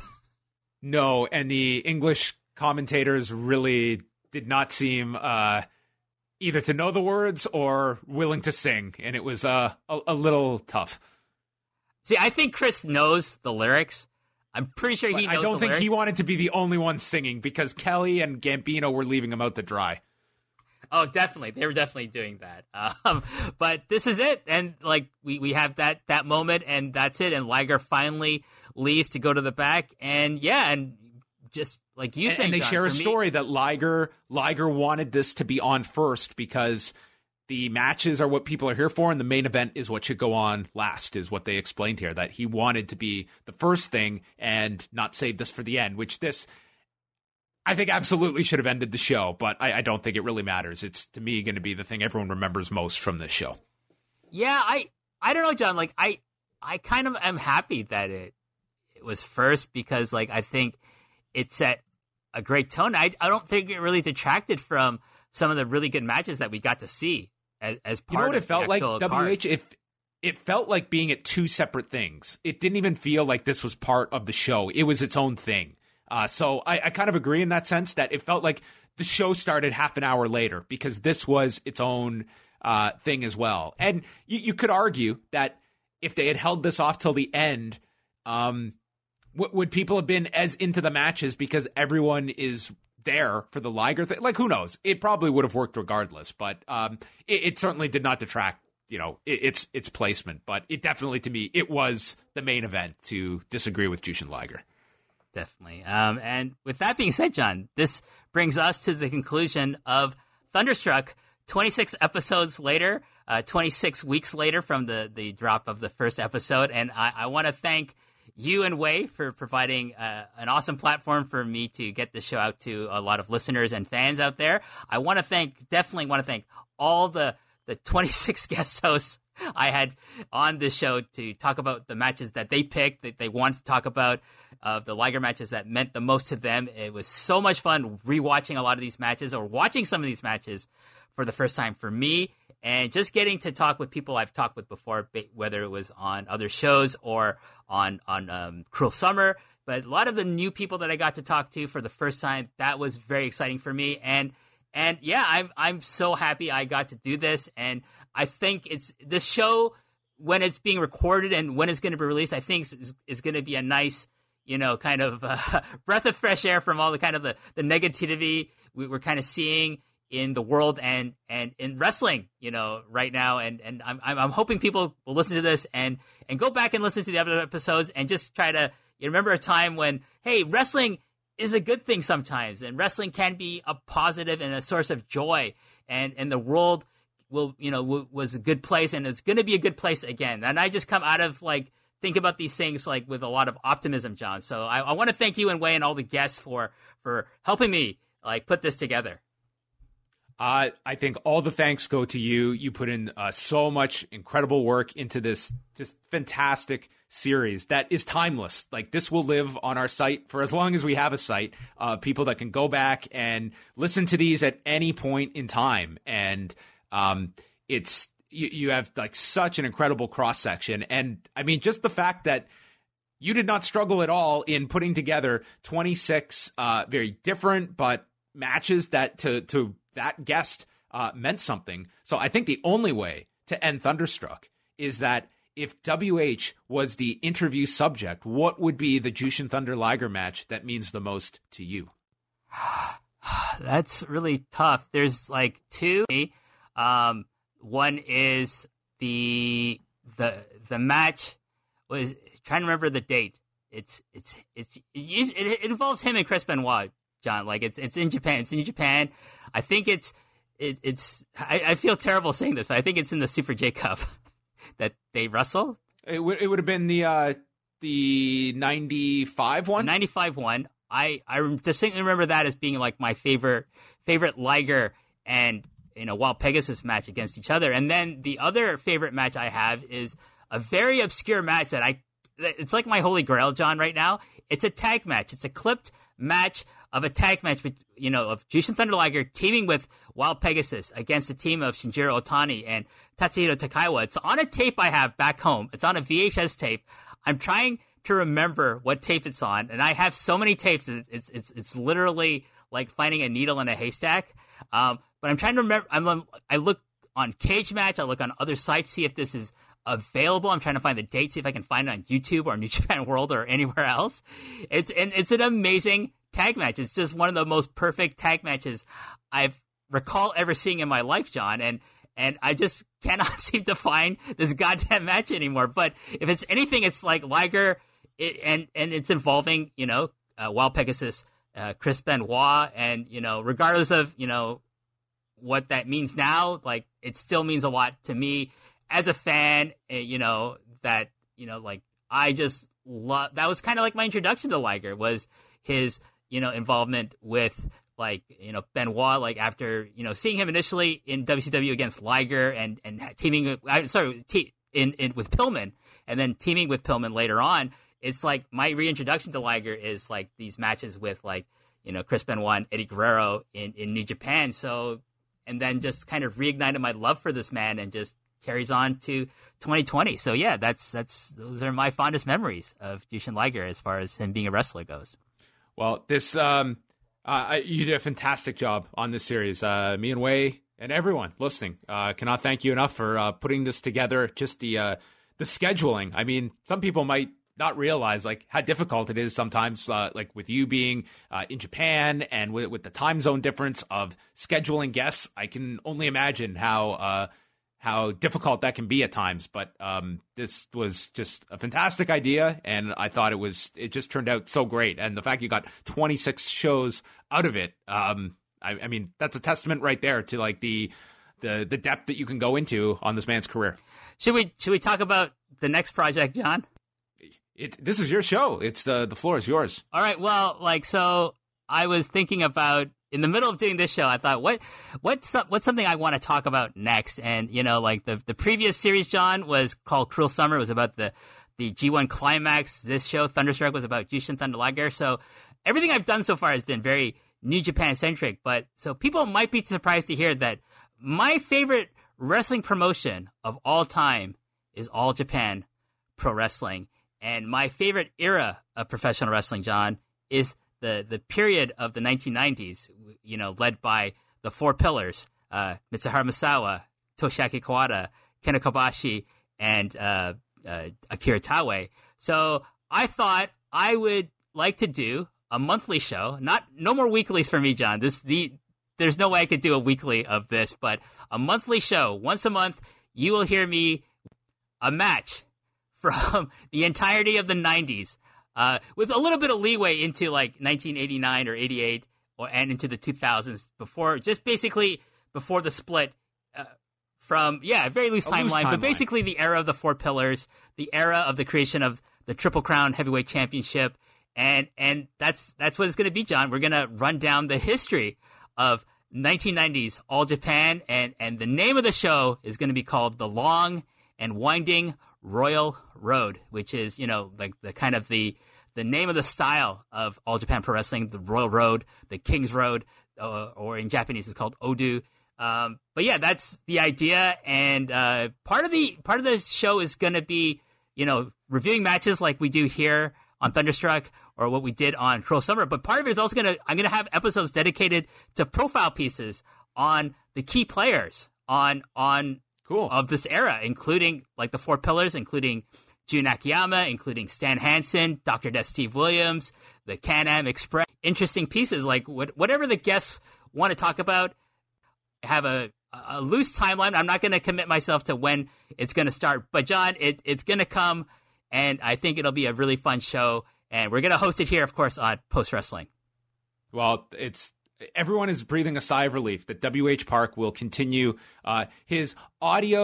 No, and the English commentators really did not seem uh, either to know the words or willing to sing, and it was uh, a, a little tough. See, I think Chris knows the lyrics. I'm pretty sure he but knows I don't the think lyrics. he wanted to be the only one singing because Kelly and Gambino were leaving him out to dry. Oh, definitely. They were definitely doing that. Um, but this is it. And, like, we, we have that, that moment, and that's it. And Liger finally leaves to go to the back. And, yeah, and just like you and, said, And they John, share a me, story that Liger, Liger wanted this to be on first because the matches are what people are here for, and the main event is what should go on last, is what they explained here, that he wanted to be the first thing and not save this for the end, which this... I think absolutely should have ended the show, but I, I don't think it really matters. It's, to me, going to be the thing everyone remembers most from this show. Yeah, I I don't know, John. Like, I I kind of am happy that it it was first because, like, I think it set a great tone. I I don't think it really detracted from some of the really good matches that we got to see as, as part you know what of it felt like, card. W H? It, it felt like being at two separate things. It didn't even feel like this was part of the show. It was its own thing. Uh, so I, I kind of agree in that sense that it felt like the show started half an hour later because this was its own uh, thing as well. And you, you could argue that if they had held this off till the end, um, w- would people have been as into the matches because everyone is there for the Liger thing? Like, who knows? It probably would have worked regardless, but um, it, it certainly did not detract, you know, it, its its placement. But it definitely, to me, it was the main event, to disagree with Jushin Liger. Definitely. Um, and with that being said, John, this brings us to the conclusion of Thunderstruck. twenty-six episodes later, uh, twenty-six weeks later from the, the drop of the first episode. And I, I want to thank you and Wei for providing uh, an awesome platform for me to get the show out to a lot of listeners and fans out there. I want to thank, definitely want to thank all the, the twenty-six guest hosts I had on this show to talk about the matches that they picked, that they wanted to talk about, of uh, the Liger matches that meant the most to them. It was so much fun rewatching a lot of these matches or watching some of these matches for the first time for me, and just getting to talk with people I've talked with before, whether it was on other shows or on, on um, Cruel Summer. But a lot of the new people that I got to talk to for the first time, that was very exciting for me. And And yeah, I'm I'm so happy I got to do this, and I think it's this show, when it's being recorded and when it's going to be released, I think is, is going to be a nice, you know, kind of uh, breath of fresh air from all the kind of the, the negativity we, we're kind of seeing in the world and, and in wrestling, you know, right now. And and I'm I'm hoping people will listen to this and and go back and listen to the other episodes and just try to, you remember a time when, hey, wrestling is a good thing sometimes, and wrestling can be a positive and a source of joy, and, and the world will, you know, w- was a good place, and it's going to be a good place again. And I just come out of, like, think about these things, like, with a lot of optimism, John. So I, I want to thank you and Wei and all the guests for, for helping me, like, put this together. Uh, I think all the thanks go to you. You put in uh, so much incredible work into this just fantastic series that is timeless. Like, this will live on our site for as long as we have a site. Uh, people that can go back and listen to these at any point in time. And um, it's you, you have like such an incredible cross section. And I mean, just the fact that you did not struggle at all in putting together twenty-six uh, very different but matches that to to that guest uh, meant something. So I think the only way to end Thunderstruck is that if W H was the interview subject, what would be the Jushin Thunder Liger match that means the most to you? That's really tough. There's like two. Um, one is the the the match was trying to remember the date. It's it's it's it, it involves him and Chris Benoit, John. Like it's it's in Japan. It's in Japan. I think it's it, it's. I, I feel terrible saying this, but I think it's in the Super J Cup that they wrestle It would it would have been the uh, the ninety-five one. ninety-five one. I I distinctly remember that as being like my favorite favorite Liger and you know Wild Pegasus match against each other. And then the other favorite match I have is a very obscure match that I. It's like my holy grail, John. Right now, it's a tag match. It's a clipped match of a tag match, you know, of Jushin Thunder Liger teaming with Wild Pegasus against a team of Shinjiro Otani and Tatsuhiro Takaiwa. It's on a tape I have back home. It's on a V H S tape. I'm trying to remember what tape it's on, and I have so many tapes. It's it's it's literally like finding a needle in a haystack. Um, but I'm trying to remember. I'm I look on Cage Match. I look on other sites, see if this is available. I'm trying to find the date, see if I can find it on YouTube or New Japan World or anywhere else. It's and it's an amazing tag match. It's just one of the most perfect tag matches I've recall ever seeing in my life, John. And and I just cannot seem to find this goddamn match anymore. But if it's anything, it's like Liger, it, and and it's involving you know uh, Wild Pegasus, uh, Chris Benoit, and you know regardless of you know what that means now, like it still means a lot to me as a fan. You know that you know like I just love that was kind of like my introduction to Liger was his you know involvement with like you know Benoit, like after you know seeing him initially in W C W against Liger and and teaming I sorry te- in, in with Pillman and then teaming with Pillman later on. It's like my reintroduction to Liger is like these matches with like you know Chris Benoit and Eddie Guerrero in in New Japan. So and then just kind of reignited my love for this man and just carries on to twenty twenty. So yeah, that's that's those are my fondest memories of Jushin Liger as far as him being a wrestler goes. Well, this um, uh, you did a fantastic job on this series. Uh, me and Wei and everyone listening uh, cannot thank you enough for uh, putting this together. Just the uh, the scheduling. I mean, some people might not realize like how difficult it is sometimes, uh, like with you being uh, in Japan and with, with the time zone difference of scheduling guests. I can only imagine how. Uh, how difficult that can be at times. But um, this was just a fantastic idea, and I thought it was, it just turned out so great. And the fact you got twenty-six shows out of it, um, I, I mean, that's a testament right there to like the, the the depth that you can go into on this man's career. Should we should we talk about the next project, John? It, this is your show. It's the, the floor is yours. All right. Well, like, so I was thinking about, in the middle of doing this show, I thought, what, what's, what's something I want to talk about next? And, you know, like the, the previous series, John, was called Cruel Summer. It was about the, the G one Climax. This show, Thunderstruck, was about Jushin Thunder Liger. So everything I've done so far has been very New Japan centric. But so people might be surprised to hear that my favorite wrestling promotion of all time is All Japan Pro Wrestling. And my favorite era of professional wrestling, John, is the the period of the nineteen nineties, you know, led by the four pillars, uh, Mitsuharu Misawa, Toshiaki Kawada, Kenta Kobashi, and uh, uh, Akira Taue. So I thought I would like to do a monthly show. Not no more weeklies for me, John. This the there's no way I could do a weekly of this, but a monthly show. Once a month, you will hear me a match from the entirety of the nineties. Uh, with a little bit of leeway into like nineteen eighty-nine or eighty-eight or and into the two thousands before, just basically before the split uh, from, yeah, a very loose, a timeline, loose timeline, but basically the era of the four pillars, the era of the creation of the Triple Crown Heavyweight Championship. And, and that's, that's what it's going to be, John. We're going to run down the history of nineteen nineties All Japan. And, and the name of the show is going to be called The Long and Winding Royal Road, which is, you know, like the kind of the the name of the style of All Japan Pro Wrestling, the Royal Road, the King's Road, uh, or in Japanese it's called Odu. Um, but yeah, that's the idea, and uh, part of the part of the show is going to be, you know, reviewing matches like we do here on Thunderstruck or what we did on Cruel Summer. But part of it is also going to I'm going to have episodes dedicated to profile pieces on the key players on on. Cool. Of this era, including like the four pillars, including Jun Akiyama, including Stan Hansen, Doctor Death Steve Williams, the Can-Am Express. Interesting pieces, like what, whatever the guests want to talk about, have a, a loose timeline. I'm not going to commit myself to when it's going to start. But, John, it, it's going to come, and I think it'll be a really fun show. And we're going to host it here, of course, on Post Wrestling. Well, it's... Everyone is breathing a sigh of relief that W H Park will continue uh, his audio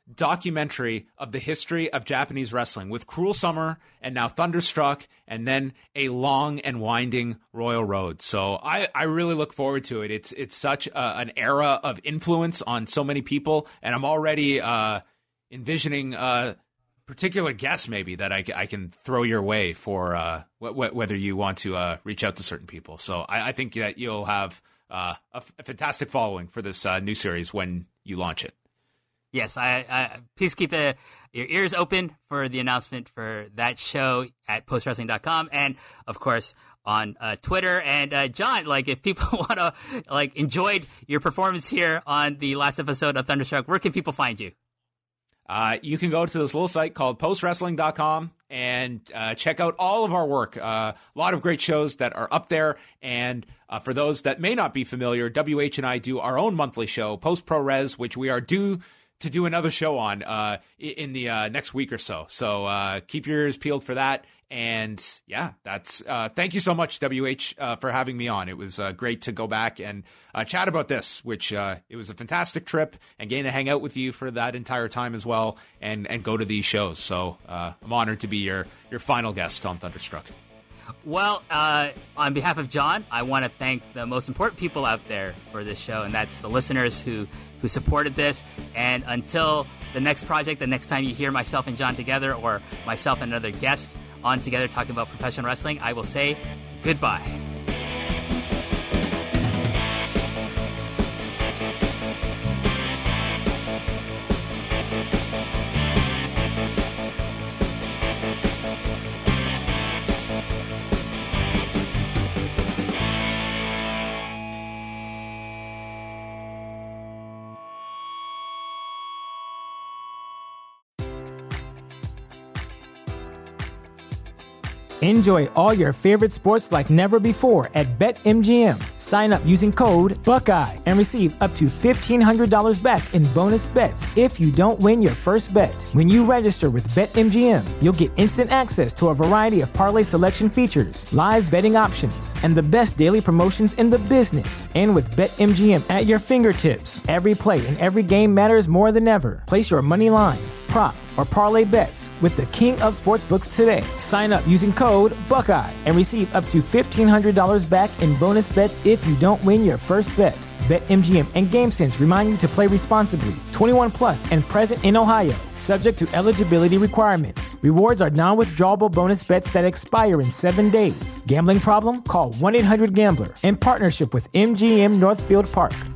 documentary of the history of Japanese wrestling with Cruel Summer and now Thunderstruck and then a long and winding Royal Road. So I, I really look forward to it. It's it's such a, an era of influence on so many people, and I'm already uh, envisioning uh, particular guests maybe that I, I can throw your way for uh, wh- wh- whether you want to uh, reach out to certain people. So I, I think that you'll have uh, a, f- a fantastic following for this uh, new series when you launch it. Yes, I, I please keep the, your ears open for the announcement for that show at post wrestling dot com, and of course on uh, Twitter. And uh, John, like if people want to like enjoyed your performance here on the last episode of Thunderstruck, where can people find you? Uh, you can go to this little site called post wrestling dot com and uh, check out all of our work. Uh, a lot of great shows that are up there. And uh, for those that may not be familiar, W H and I do our own monthly show, Post Pro Res, which we are due to do another show on uh, in the uh, next week or so. So uh, keep your ears peeled for that. And yeah, that's uh, thank you so much, W H, uh, for having me on. It was uh, great to go back and uh, chat about this, which uh, it was a fantastic trip, and getting to hang out with you for that entire time as well, and, and go to these shows. So uh, I'm honored to be your, your final guest on Thunderstruck. Well, uh, on behalf of John, I want to thank the most important people out there for this show, and that's the listeners who, who supported this. And until the next project, the next time you hear myself and John together, or myself and another guest on together talking about professional wrestling, I will say goodbye. Enjoy all your favorite sports like never before at BetMGM. Sign up using code Buckeye and receive up to fifteen hundred dollars back in bonus bets if you don't win your first bet. When you register with BetMGM, you'll get instant access to a variety of parlay selection features, live betting options, and the best daily promotions in the business. And with BetMGM at your fingertips, every play and every game matters more than ever. Place your money line, prop, or parlay bets with the king of sportsbooks today. Sign up using code Buckeye and receive up to fifteen hundred dollars back in bonus bets if you don't win your first bet. BetMGM and GameSense remind you to play responsibly. twenty-one plus and present in Ohio, subject to eligibility requirements. Rewards are non-withdrawable bonus bets that expire in seven days. Gambling problem? Call one eight hundred gambler in partnership with M G M Northfield Park.